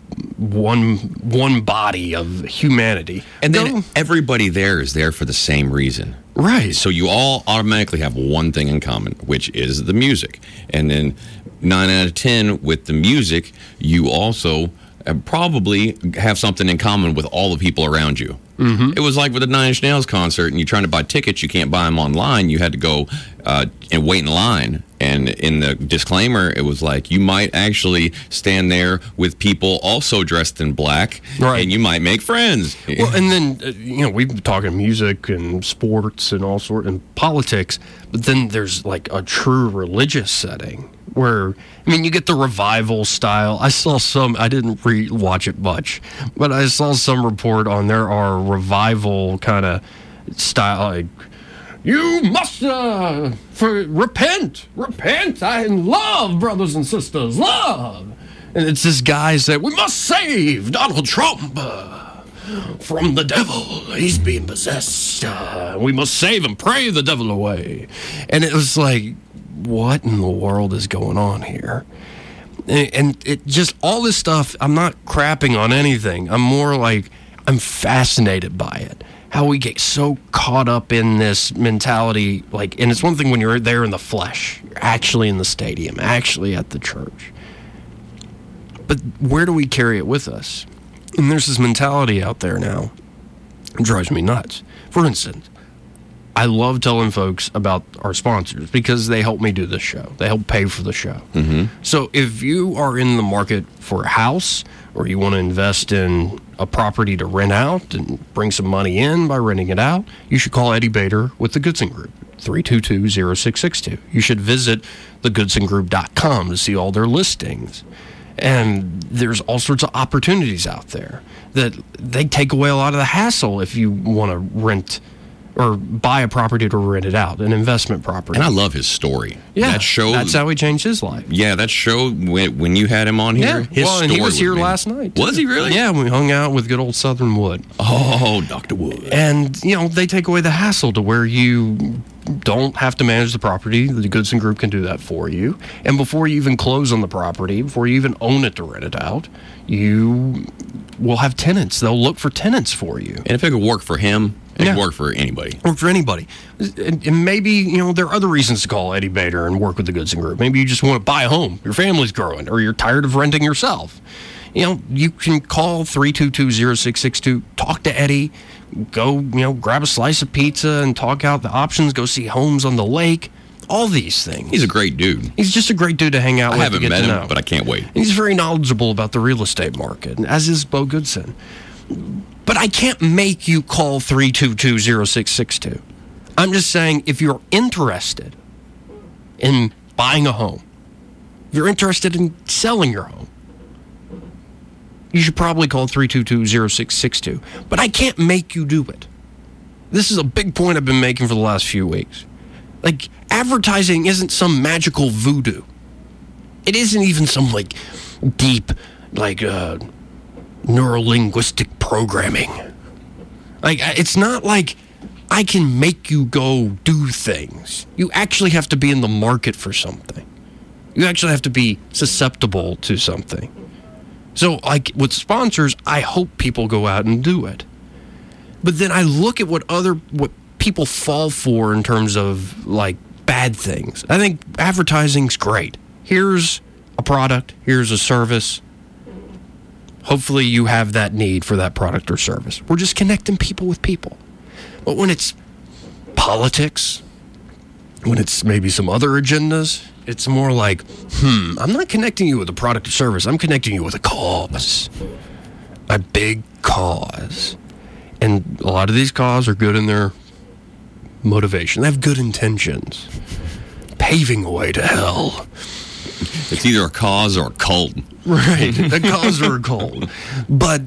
one one body of humanity. And then no. everybody there is there for the same reason. Right. So you all automatically have one thing in common, which is the music. And then nine out of ten with the music, you also probably have something in common with all the people around you. Mm-hmm. It was like with the Nine Inch Nails concert, and you're trying to buy tickets, you can't buy them online. You had to go uh, and wait in line. And in the disclaimer, it was like, you might actually stand there with people also dressed in black, right. and you might make friends. Well, and then, uh, you know, we've been talking music and sports and all sorts, and politics, but then there's like a true religious setting where, I mean, you get the revival style. I saw some, I didn't re-watch it much, but I saw some report on there are revival kind of style, like, you must uh, for, repent, repent, and love, brothers and sisters, love. And it's this guy said, we must save Donald Trump uh, from the devil. He's being possessed. Uh, we must save him, pray the devil away. And it was like, what in the world is going on here? And, and it just, all this stuff, I'm not crapping on anything. I'm more like, I'm fascinated by it. How we get so caught up in this mentality, like, and it's one thing when you're there in the flesh, you're actually in the stadium, actually at the church. But where do we carry it with us? And there's this mentality out there now. It drives me nuts. For instance, I love telling folks about our sponsors because they help me do this show. They help pay for the show. Mm-hmm. So if you are in the market for a house or you want to invest in a property to rent out and bring some money in by renting it out, you should call Eddie Bader with the Goodson Group, three two two, zero six six two. You should visit the goodson group dot com to see all their listings. And there's all sorts of opportunities out there that they take away a lot of the hassle if you want to rent or buy a property to rent it out, an investment property. And I love his story. Yeah, that show, that's how he changed his life. Yeah, that show, when, when you had him on here, Yeah, his well, and he story was here me- last night. too. Was he really? Yeah, we hung out with good old Southern Wood. Oh, Doctor Wood. And, you know, they take away the hassle to where you don't have to manage the property. The Goodson Group can do that for you. And before you even close on the property, before you even own it to rent it out, you will have tenants. They'll look for tenants for you. And if it could work for him, it Yeah. could work for anybody. Or for anybody. And, and maybe, you know, there are other reasons to call Eddie Bader and work with the Goodson Group. Maybe you just want to buy a home. Your family's growing, or you're tired of renting yourself. You know, you can call three two two, zero six six two, talk to Eddie, go, you know, grab a slice of pizza and talk out the options, go see homes on the lake, all these things. He's a great dude. He's just a great dude to hang out I with. haven't to get met to him, know. but I can't wait. And he's very knowledgeable about the real estate market, as is Bo Goodson. But I can't make you call three two two, zero six six two. I'm just saying, if you're interested in buying a home, if you're interested in selling your home, you should probably call three two two, zero six six two. But I can't make you do it. This is a big point I've been making for the last few weeks. Like, advertising isn't some magical voodoo. It isn't even some, like, deep, like, uh, neurolinguistic programming. Like, it's not like I can make you go do things. You actually have to be in the market for something. You actually have to be susceptible to something. So, like, with sponsors, I hope people go out and do it. But then I look at what other, what people fall for in terms of, like, bad things. I think advertising's great. Here's a product, here's a service. Hopefully you have that need for that product or service. We're just connecting people with people. But when it's politics, when it's maybe some other agendas, it's more like, hmm, I'm not connecting you with a product or service. I'm connecting you with a cause. A big cause. And a lot of these causes are good in their motivation. They have good intentions. Paving a way to hell. It's either a cause or a cult. Right, a cause or a cult. But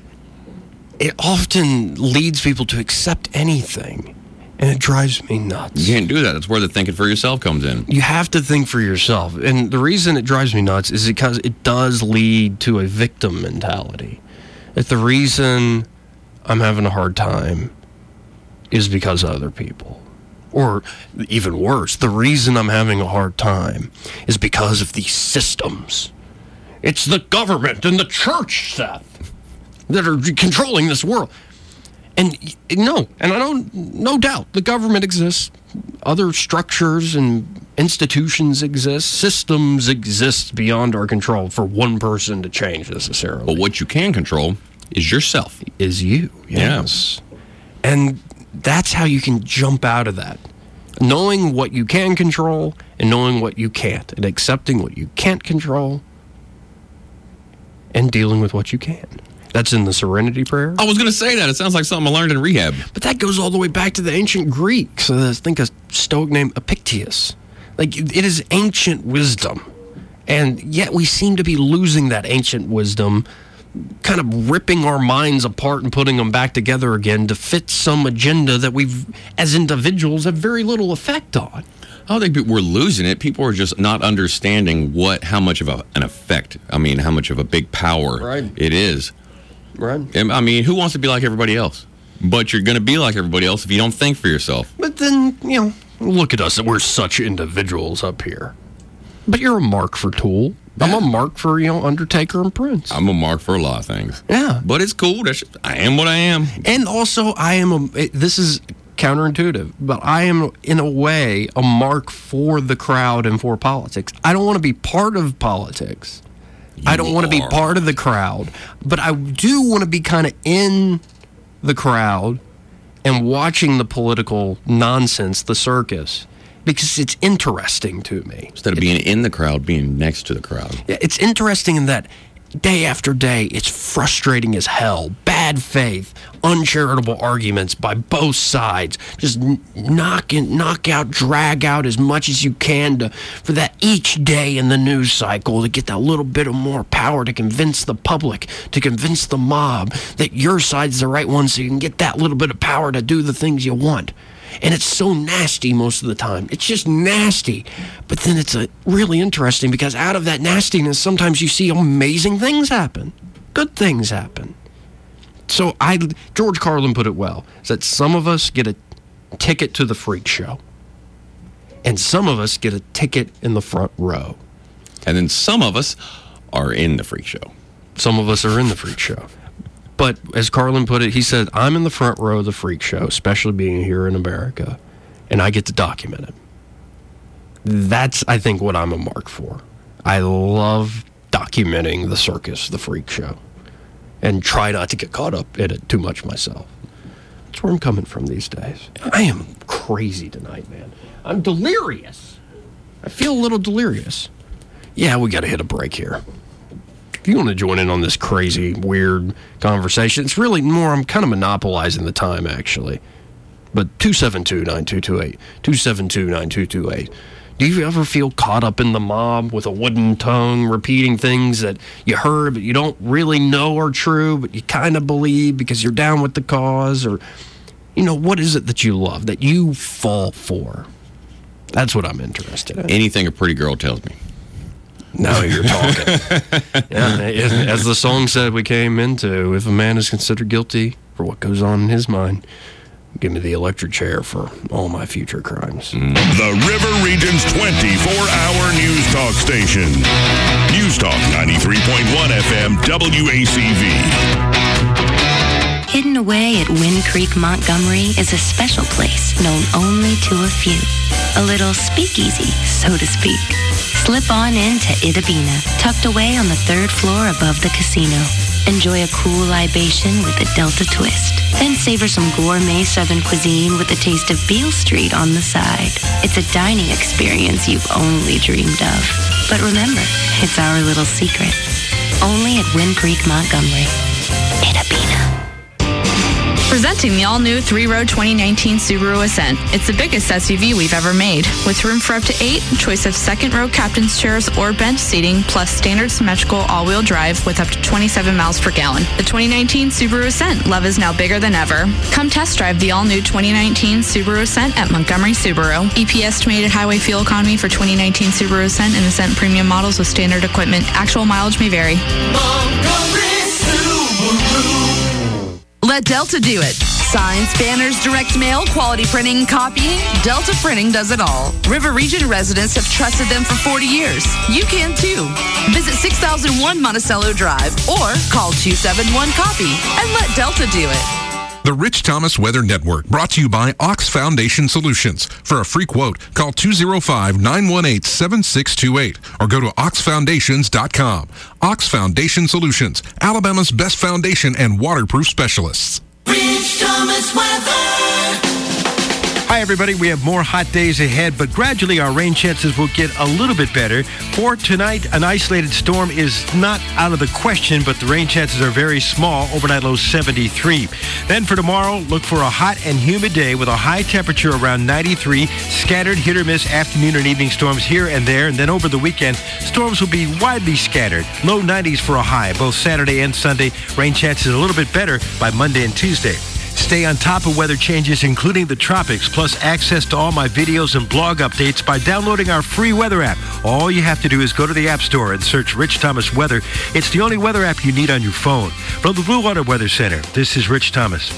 it often leads people to accept anything, and it drives me nuts. You can't do that. That's where the thinking for yourself comes in. You have to think for yourself. And the reason it drives me nuts is because it does lead to a victim mentality. That the reason I'm having a hard time is because of other people. Or even worse, the reason I'm having a hard time is because of these systems. It's the government and the church, Seth, that are controlling this world. And no, and I don't, no doubt, the government exists. Other structures and institutions exist. Systems exist beyond our control for one person to change necessarily. But what you can control is yourself. Is you, yes. Yeah. And that's how you can jump out of that. Knowing what you can control and knowing what you can't. And accepting what you can't control and dealing with what you can. That's in the Serenity Prayer. I was going to say that. It sounds like something I learned in rehab. But that goes all the way back to the ancient Greeks. I think a Stoic named Epictetus. Like, it is ancient wisdom. And yet we seem to be losing that ancient wisdom, kind of ripping our minds apart and putting them back together again to fit some agenda that we've, as individuals, have very little effect on. I don't think we're losing it. People are just not understanding what, how much of a, an effect, I mean, how much of a big power right. it is. Right. I mean, who wants to be like everybody else? But you're going to be like everybody else if you don't think for yourself. But then, you know, look at us. We're such individuals up here. But you're a mark for Tool. I'm a mark for, you know, Undertaker and Prince. I'm a mark for a lot of things. Yeah. But it's cool. That's, I am what I am. And also, I am a, it, this is counterintuitive, but I am, in a way, a mark for the crowd and for politics. I don't want to be part of politics. You I don't want to be part of the crowd. But I do want to be kind of in the crowd and watching the political nonsense, the circus, because it's interesting to me. Instead of being in the crowd, being next to the crowd. Yeah, it's interesting in that day after day, it's frustrating as hell. Bad faith, uncharitable arguments by both sides. Just knock in, knock out, drag out as much as you can to, for that each day in the news cycle to get that little bit of more power to convince the public, to convince the mob that your side's the right one so you can get that little bit of power to do the things you want. And it's so nasty most of the time. It's just nasty. But then it's a really interesting because out of that nastiness, sometimes you see amazing things happen. Good things happen. So I, George Carlin put it well, is that some of us get a ticket to the freak show. And some of us get a ticket in the front row. And then some of us are in the freak show. Some of us are in the freak show. But as Carlin put it, he said, I'm in the front row of the freak show, especially being here in America, and I get to document it. That's, I think, what I'm a mark for. I love documenting the circus, the freak show, and try not to get caught up in it too much myself. That's where I'm coming from these days. I am crazy tonight, man. I'm delirious. I feel a little delirious. Yeah, we got to hit a break here. If you want to join in on this crazy, weird conversation, it's really more, I'm kind of monopolizing the time, actually. But two seven two, nine two two eight, two seven two, nine two two eight. Do you ever feel caught up in the mob with a wooden tongue, repeating things that you heard but you don't really know are true, but you kind of believe because you're down with the cause? Or, you know, what is it that you love, that you fall for? That's what I'm interested in. Anything a pretty girl tells me. Now you're talking. Yeah, as the song said we came into, if a man is considered guilty for what goes on in his mind, give me the electric chair for all my future crimes. Mm. The River Region's twenty-four hour news talk station. News Talk ninety-three point one F M W A C V. Hidden away at Wind Creek, Montgomery is a special place known only to a few. A little speakeasy, so to speak. Slip on into Itabina, tucked away on the third floor above the casino. Enjoy a cool libation with a Delta twist. Then savor some gourmet Southern cuisine with a taste of Beale Street on the side. It's a dining experience you've only dreamed of. But remember, it's our little secret. Only at Wind Creek, Montgomery. Itabina. Presenting the all-new three-row twenty nineteen Subaru Ascent. It's the biggest S U V we've ever made, with room for up to eight, choice of second-row captain's chairs or bench seating, plus standard symmetrical all-wheel drive with up to twenty-seven miles per gallon. The twenty nineteen Subaru Ascent. Love is now bigger than ever. Come test drive the all-new twenty nineteen Subaru Ascent at Montgomery Subaru. E P estimated highway fuel economy for twenty nineteen Subaru Ascent and Ascent premium models with standard equipment. Actual mileage may vary. Montgomery Subaru. Let Delta do it. Signs, banners, direct mail, quality printing, copying. Delta Printing does it all. River Region residents have trusted them for forty years. You can too. Visit six thousand one Monticello Drive or call two seven one copy and let Delta do it. The Rich Thomas Weather Network, brought to you by Ox Foundation Solutions. For a free quote, call two oh five, nine one eight, seven six two eight or go to ox foundations dot com. Ox Foundation Solutions, Alabama's best foundation and waterproof specialists. Rich Thomas Weather. Hi, everybody. We have more hot days ahead, but gradually our rain chances will get a little bit better. For tonight, an isolated storm is not out of the question, but the rain chances are very small. Overnight low seventy-three. Then for tomorrow, look for a hot and humid day with a high temperature around ninety-three. Scattered hit or miss afternoon and evening storms here and there. And then over the weekend, storms will be widely scattered. Low nineties for a high, both Saturday and Sunday. Rain chances a little bit better by Monday and Tuesday. Stay on top of weather changes, including the tropics, plus access to all my videos and blog updates by downloading our free weather app. All you have to do is go to the App Store and search Rich Thomas Weather. It's the only weather app you need on your phone. From the Blue Water Weather Center, this is Rich Thomas.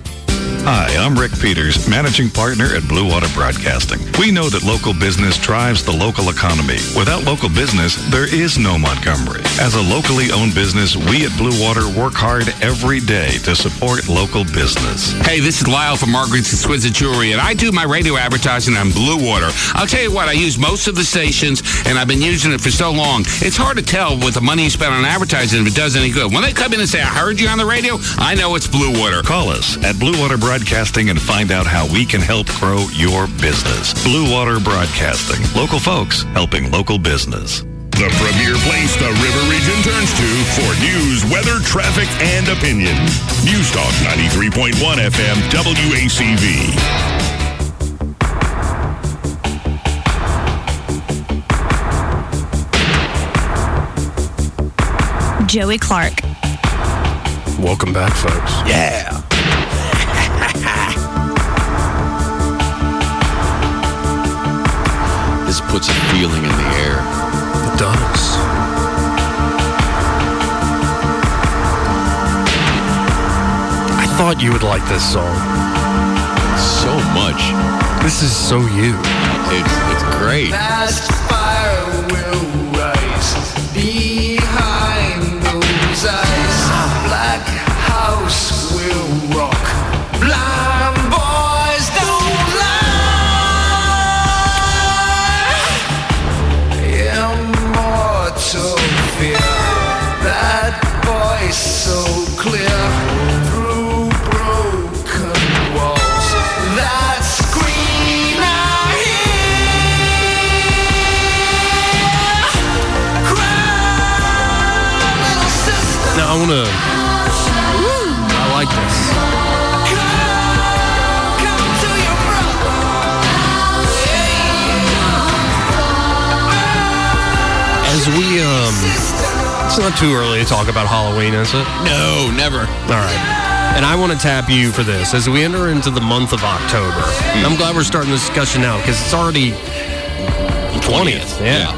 Hi, I'm Rick Peters, managing partner at Blue Water Broadcasting. We know that local business drives the local economy. Without local business, there is no Montgomery. As a locally owned business, we at Blue Water work hard every day to support local business. Hey, this is Lyle from Margaret's Exquisite Jewelry, and I do my radio advertising on Blue Water. I'll tell you what, I use most of the stations, and I've been using it for so long. It's hard to tell with the money you spend on advertising if it does any good. When they come in and say, I heard you on the radio, I know it's Blue Water. Call us at Blue Water Broadcasting. Broadcasting and find out how we can help grow your business. Blue Water Broadcasting. Local folks helping local business. The premier place the River Region turns to for news, weather, traffic, and opinion. News Talk ninety-three point one F M W A C V. Joey Clark. Welcome back, folks. Yeah. This puts a feeling in the air. It does. I thought you would like this song. So much. This is so you. It's, it's great. Fast fire will rise behind those eyes. Black house will rock. Blind boys don't lie. Immortal fear. That voice so clear through broken walls. That scream I hear. Cry, little sister. Now I want to. I like this. As we, um, it's not too early to talk about Halloween, is it? No, never. All right. And I want to tap you for this. As we enter into the month of October, mm. I'm glad we're starting this discussion now because it's already twentieth. Yeah. yeah.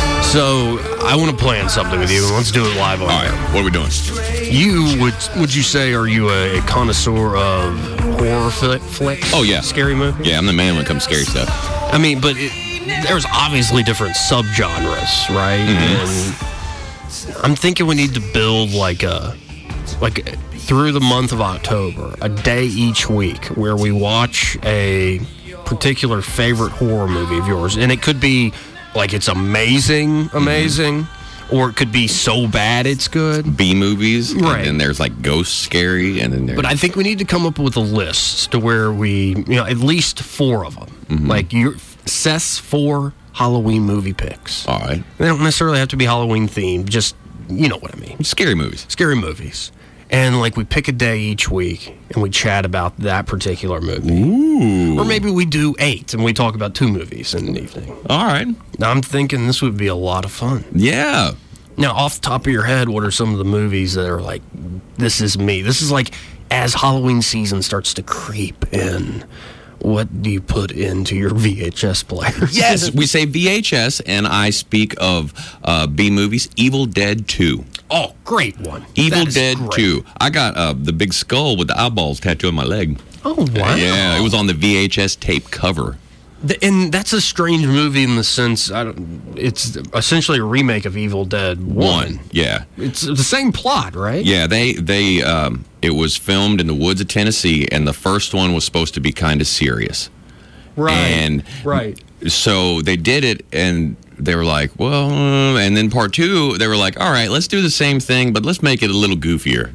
So I want to plan something with you, and let's do it live on All right. What are we doing? You, would would you say, are you a, a connoisseur of horror fl- flicks? Oh, yeah. Scary movies? Yeah, I'm the man when it comes to scary stuff. I mean, but it, there's obviously different subgenres, right? Mm-hmm. And I'm thinking we need to build like a, like through the month of October, a day each week where we watch a particular favorite horror movie of yours. And it could be like it's amazing, amazing, mm-hmm. or it could be so bad it's good. B movies, right? And then there's like ghost scary, and then there's. But I think we need to come up with a list to where we, you know, at least four of them. Mm-hmm. Like your Seth's four Halloween movie picks. All right. They don't necessarily have to be Halloween themed. Just you know what I mean. Scary movies. Scary movies. And like we pick a day each week and we chat about that particular movie. Ooh. Or maybe we do eight and we talk about two movies in an evening. All right. Now I'm thinking this would be a lot of fun. Yeah. Now, off the top of your head, what are some of the movies that are like, this is me? This is like, as Halloween season starts to creep in, what do you put into your V H S players? Yes, we say V H S, and I speak of uh, B movies. Evil Dead two. Oh, great one. Evil Dead two. I got uh, the big skull with the eyeballs tattooed on my leg. Oh, wow. Uh, yeah, it was on the V H S tape cover. The, and that's a strange movie in the sense, I don't, it's essentially a remake of Evil Dead one. One, yeah. It's the same plot, right? Yeah, they, they um, it was filmed in the woods of Tennessee, and the first one was supposed to be kind of serious. Right, and right. So they did it, and they were like, well, and then part two, they were like, all right, let's do the same thing, but let's make it a little goofier.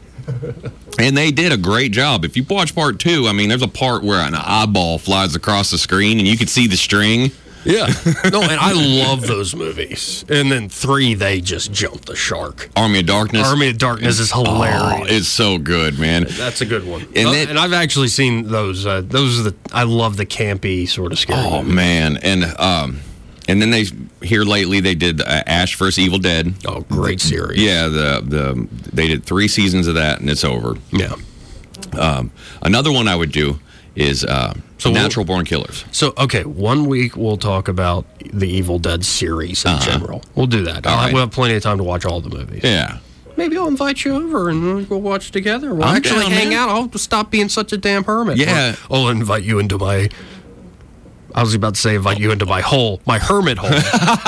And they did a great job. If you watch part two, I mean, there's a part where an eyeball flies across the screen and you can see the string. Yeah. No, and I love those movies. And then three, they just jump the shark. Army of Darkness. Army of Darkness is hilarious. Oh, it's so good, man. That's a good one. And, uh, it, and I've actually seen those. Uh, those are the. I love the campy sort of scary. Oh, movies. man. And um, and then they here lately they did uh, Ash versus Evil Dead. Oh, great series. Yeah, the the they did three seasons of that, and it's over. Yeah. Um, another one I would do is uh, so Natural we'll, Born Killers. So, okay, one week we'll talk about the Evil Dead series in uh-huh. general. We'll do that. I'll, right. We'll have plenty of time to watch all the movies. Yeah. Maybe I'll invite you over and we'll watch together. We'll I'm actually down, hang man. out. I'll stop being such a damn hermit. Yeah. Or I'll invite you into my... I was about to say invite you into my hole, my hermit hole.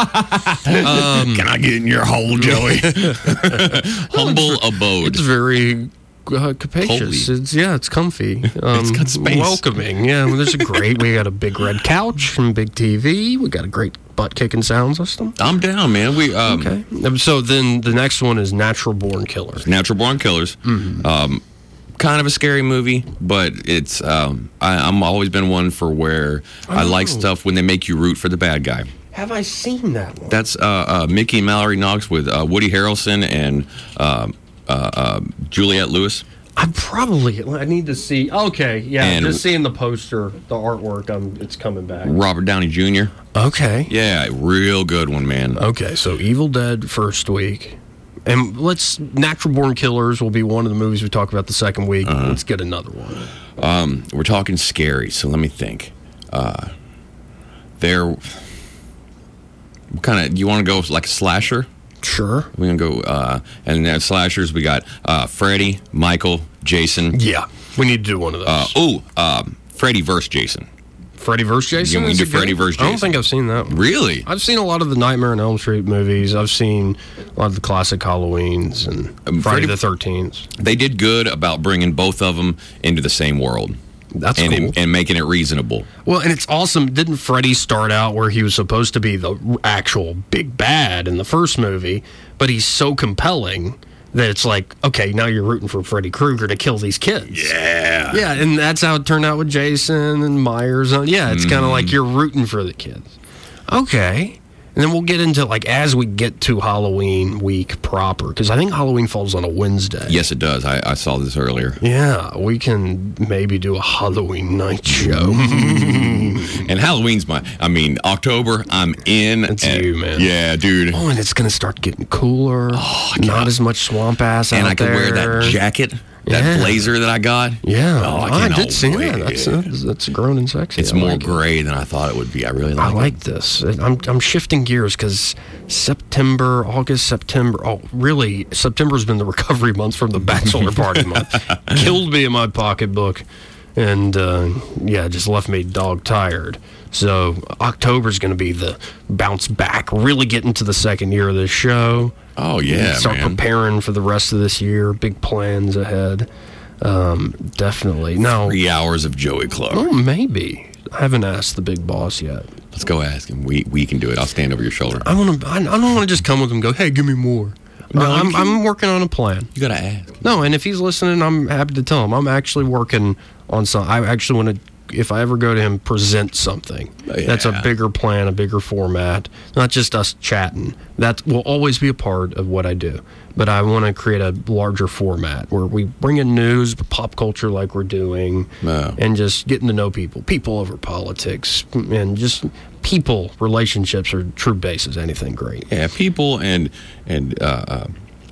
um, Can I get in your hole, Joey? Humble it's, abode. It's very uh, capacious. It's, yeah, it's comfy. Um, it's got space. Welcoming. Yeah, well, there's a great. We got a big red couch and big T V. We got a great butt kicking sound system. I'm down, man. We um, okay. So then the next one is Natural Born Killers. Natural Born Killers. Mm-hmm. Um, kind of a scary movie, but it's um, I, I'm always been one for where I like stuff when they make you root for the bad guy. Have I seen that one? That's uh, uh, Mickey and Mallory Knox with uh, Woody Harrelson and uh, uh, uh, Juliette Lewis. I probably I need to see. Okay, yeah, And- just seeing the poster, the artwork, um, it's coming back. Robert Downey Junior Okay. Yeah, real good one, man. Okay, so Evil Dead first week. And let's Natural Born Killers will be one of the movies we talk about the second week. Uh-huh. Let's get another one. Um, we're talking scary, so let me think. Uh, there, what kind of? You want to go like a slasher? Sure. We're gonna go, uh, and then slashers. We got uh, Freddy, Michael, Jason. Yeah, we need to do one of those. Uh, oh, um, Freddy versus Jason. Freddy versus Jason? You want Is to it do Freddy good? versus I don't Jason? think I've seen that one. Really? I've seen a lot of the Nightmare on Elm Street movies. I've seen a lot of the classic Halloweens and Um, Friday Freddy- the thirteenth. They did good about bringing both of them into the same world. That's and, cool. and making it reasonable. Well, and it's awesome. Didn't Freddy start out where he was supposed to be the actual big bad in the first movie, but he's so compelling that it's like, okay, now you're rooting for Freddy Krueger to kill these kids. Yeah. Yeah, and that's how it turned out with Jason and Myers. Yeah, it's kind of like you're rooting for the kids. Okay. And then we'll get into, like, as we get to Halloween week proper, because I think Halloween falls on a Wednesday. Yes, it does. I, I saw this earlier. Yeah, we can maybe do a Halloween night show. And Halloween's my, I mean, October, I'm in. It's and- you, man. Yeah, dude. Oh, and it's going to start getting cooler. Oh, Not as much swamp ass and out I can there. wear that jacket, that Yeah. blazer that I got. Yeah. Oh, I, I cannot did see wait. that. That's, that's, that's grown and sexy. It's I more like it. gray than I thought it would be. I really like I it. like this. I'm I'm shifting gears because September, August, September. Oh, really? September's been the recovery month from the bachelor party month. Killed me in my pocketbook, and uh, yeah, just left me dog tired. So October's going to be the bounce back. Really get into the second year of this show. Oh yeah, Start man. preparing for the rest of this year. Big plans ahead. Um, definitely. No. Three hours of Joey Clark. Oh, maybe. I haven't asked the big boss yet. Let's go ask him. We we can do it. I'll stand over your shoulder. I want to. I, I don't want to just come with him and go, hey, give me more. No, No, I'm, you I'm working on a plan. You gotta ask. No, and if he's listening, I'm happy to tell him. I'm actually working on some. I actually want to. If I ever go to him, present something. Yeah. That's a bigger plan, a bigger format, not just us chatting. That will always be a part of what I do. But I want to create a larger format where we bring in news, pop culture like we're doing, Wow. and just getting to know people. People over politics, and just people, relationships are true basis. Anything great. Yeah, people and and uh, uh,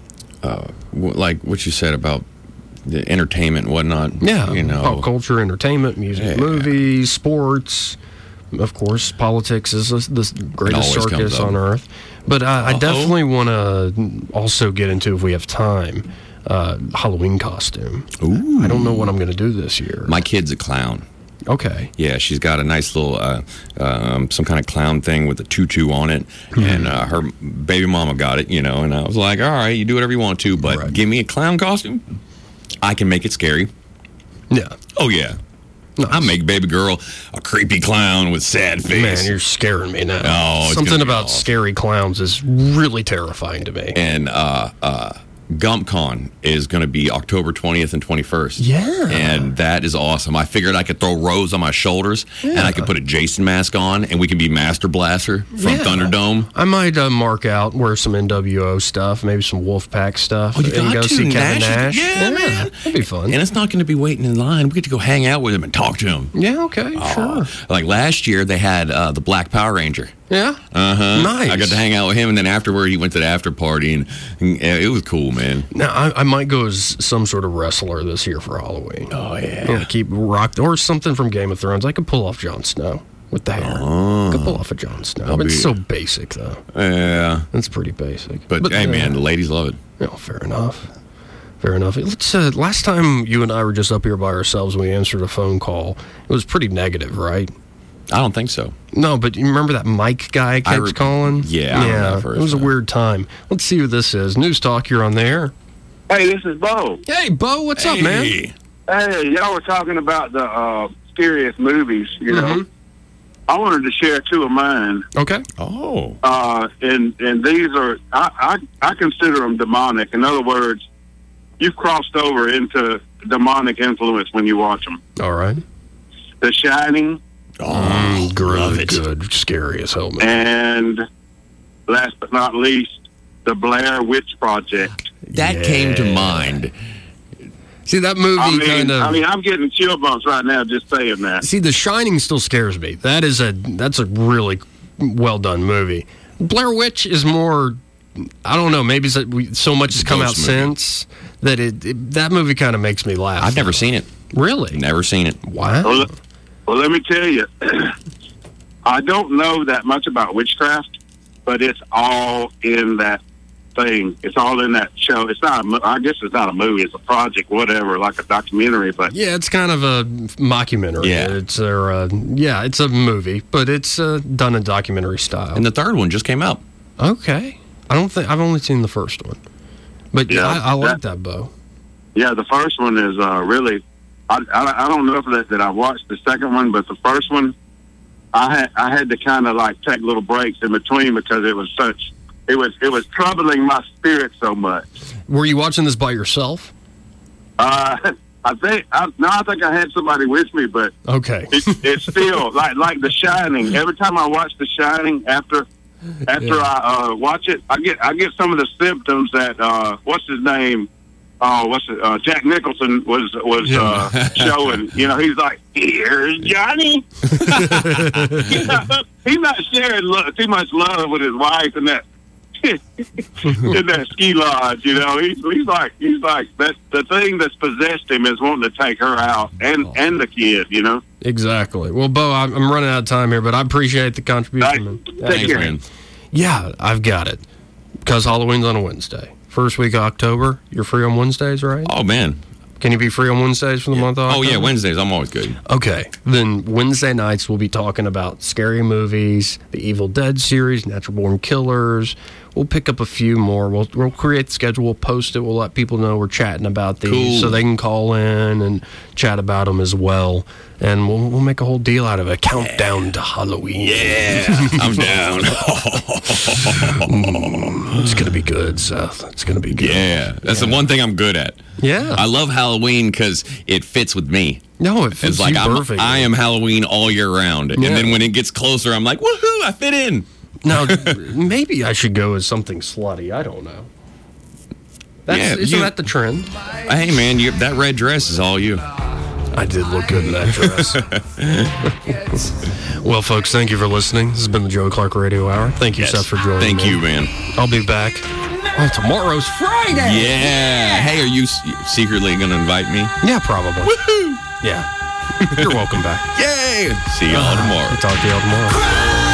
uh, w- like what you said about the entertainment and whatnot. Yeah, you know, pop culture, entertainment, music, Yeah. movies, sports. Of course, politics is the the greatest always comes circus up. on earth. But uh, I Uh-oh. definitely want to also get into, if we have time, uh, Halloween costume. Ooh. I don't know what I'm going to do this year. My kid's a clown. Okay. Yeah, she's got a nice little, uh, um, some kind of clown thing with a tutu on it, Hmm. and uh, her baby mama got it, you know. And I was like, all right, you do whatever you want to, but Right. give me a clown costume. I can make it scary. Yeah. Oh yeah, I make baby girl a creepy clown with sad face. Man, you're scaring me now. Oh, it's Something gonna be about awesome. scary clowns is really terrifying to me. And uh, uh, GumpCon is going to be October twentieth and twenty-first. Yeah. And that is awesome. I figured I could throw Rose on my shoulders, and I could put a Jason mask on, and we can be Master Blaster from Yeah. Thunderdome. I might uh, mark out, wear some N W O stuff, maybe some Wolfpack stuff, Oh, you and got go to. see Kevin Nash is- Nash. yeah, man. That'd be fun. And it's not going to be waiting in line. We get to go hang out with him and talk to him. Yeah, okay, sure. Like last year, they had uh, the Black Power Ranger. Yeah? Uh huh. Nice. I got to hang out with him, and then afterward, he went to the after party, and, and it was cool, man. Now, I, I might go as some sort of wrestler this year for Halloween. Oh, yeah. Yeah, keep rocked. Or something from Game of Thrones. I could pull off Jon Snow with the hair. Oh. I could pull off a Jon Snow. That'll But it's be- so basic, though. Yeah. It's pretty basic. But, hey, uh, man, the ladies love it. No, fair enough. Fair enough. Let's. Uh, last time you and I were just up here by ourselves, we answered a phone call. It was pretty negative, right? I don't think so. No, but you remember that Mike guy kept re- calling? Yeah, I yeah. remember first It was a time. weird time. Let's see who this is. News Talk, you're on the air. Hey, this is Bo. Hey, Bo, what's up, man? Hey. Hey, y'all were talking about the uh, scariest movies, you know. Mhm. I wanted to share two of mine, Okay. Oh. uh, and and these are I, I I consider them demonic. In other words, you've crossed over into demonic influence when you watch them. All right. The Shining. Oh, mm, good, good. Scary as hell, man. And last but not least, the Blair Witch Project. That yeah. came to mind. See, that movie I mean, kind of... I mean, I'm getting chill bumps right now just saying that. See, The Shining still scares me. That is a That's a really well-done movie. Blair Witch is more... I don't know, maybe it's that we, so much has come out movie. since that it, it that movie kind of makes me laugh. I've never seen it. Really? Never seen it. Wow. Well, well let me tell you, I don't know that much about witchcraft, but it's all in that thing. It's all in that show. It's not. A, I guess it's not a movie. It's a project, whatever, like a documentary. But yeah, it's kind of a mockumentary. Yeah, it's a uh, yeah, it's a movie, but it's uh, done in documentary style. And the third one just came out. Okay, I don't think I've only seen the first one, but yeah, I, I like that, Bo. Yeah, the first one is uh, really. I, I I don't know if that, that I watched the second one, but the first one, I had I had to kind of like take little breaks in between because it was such. It was it was troubling my spirit so much. Were you watching this by yourself? Uh, I think I, no, I think I had somebody with me, but okay, it, it's still like like The Shining. Every time I watch The Shining, after after yeah. I uh, watch it, I get I get some of the symptoms that uh, what's his name? Oh, what's it? Uh, Jack Nicholson was was yeah. uh, showing. You know, he's like, "Here's Johnny." you know, he's not sharing lo- too much love with his wife and that. in that ski lodge, you know, he's he's like he's like that. The thing that's possessed him is wanting to take her out and, oh. and the kid, you know. Exactly. Well, Bo, I'm, I'm running out of time here, but I appreciate the contribution. Right. Thanks, man. Yeah, I've got it because Halloween's on a Wednesday. First week of October. You're free on Wednesdays, right? Oh man. Can you be free on Wednesdays for the yeah. month of October? Oh, yeah, Wednesdays. I'm always good. Okay. Then Wednesday nights, we'll be talking about scary movies, the Evil Dead series, Natural Born Killers. We'll pick up a few more. We'll, we'll create the schedule. We'll post it. We'll let people know we're chatting about these cool. so they can call in and chat about them as well. And we'll, we'll make a whole deal out of it. Countdown to Halloween. Yeah, I'm down. mm, it's going to be good, Seth. It's going to be good. Yeah, that's yeah. the one thing I'm good at. Yeah. I love Halloween because it fits with me. No, it fits it's like you I'm, perfect. I am Halloween all year round. Yeah. And then when it gets closer, I'm like, woohoo, I fit in. Now, maybe I should go as something slutty. I don't know. That's, yeah, isn't you, that the trend? Hey, man, you, that red dress is all you. I did look good in that dress. Well, folks, thank you for listening. This has been the Joey Clark Radio Hour. Thank you, yes. Seth, for joining Thank me. Thank you, man. I'll be back. Oh, tomorrow's Friday. Yeah. Hey, are you secretly going to invite me? Yeah, probably. Woohoo! Yeah. You're welcome back. Yay! See y'all tomorrow. I'll talk to y'all tomorrow.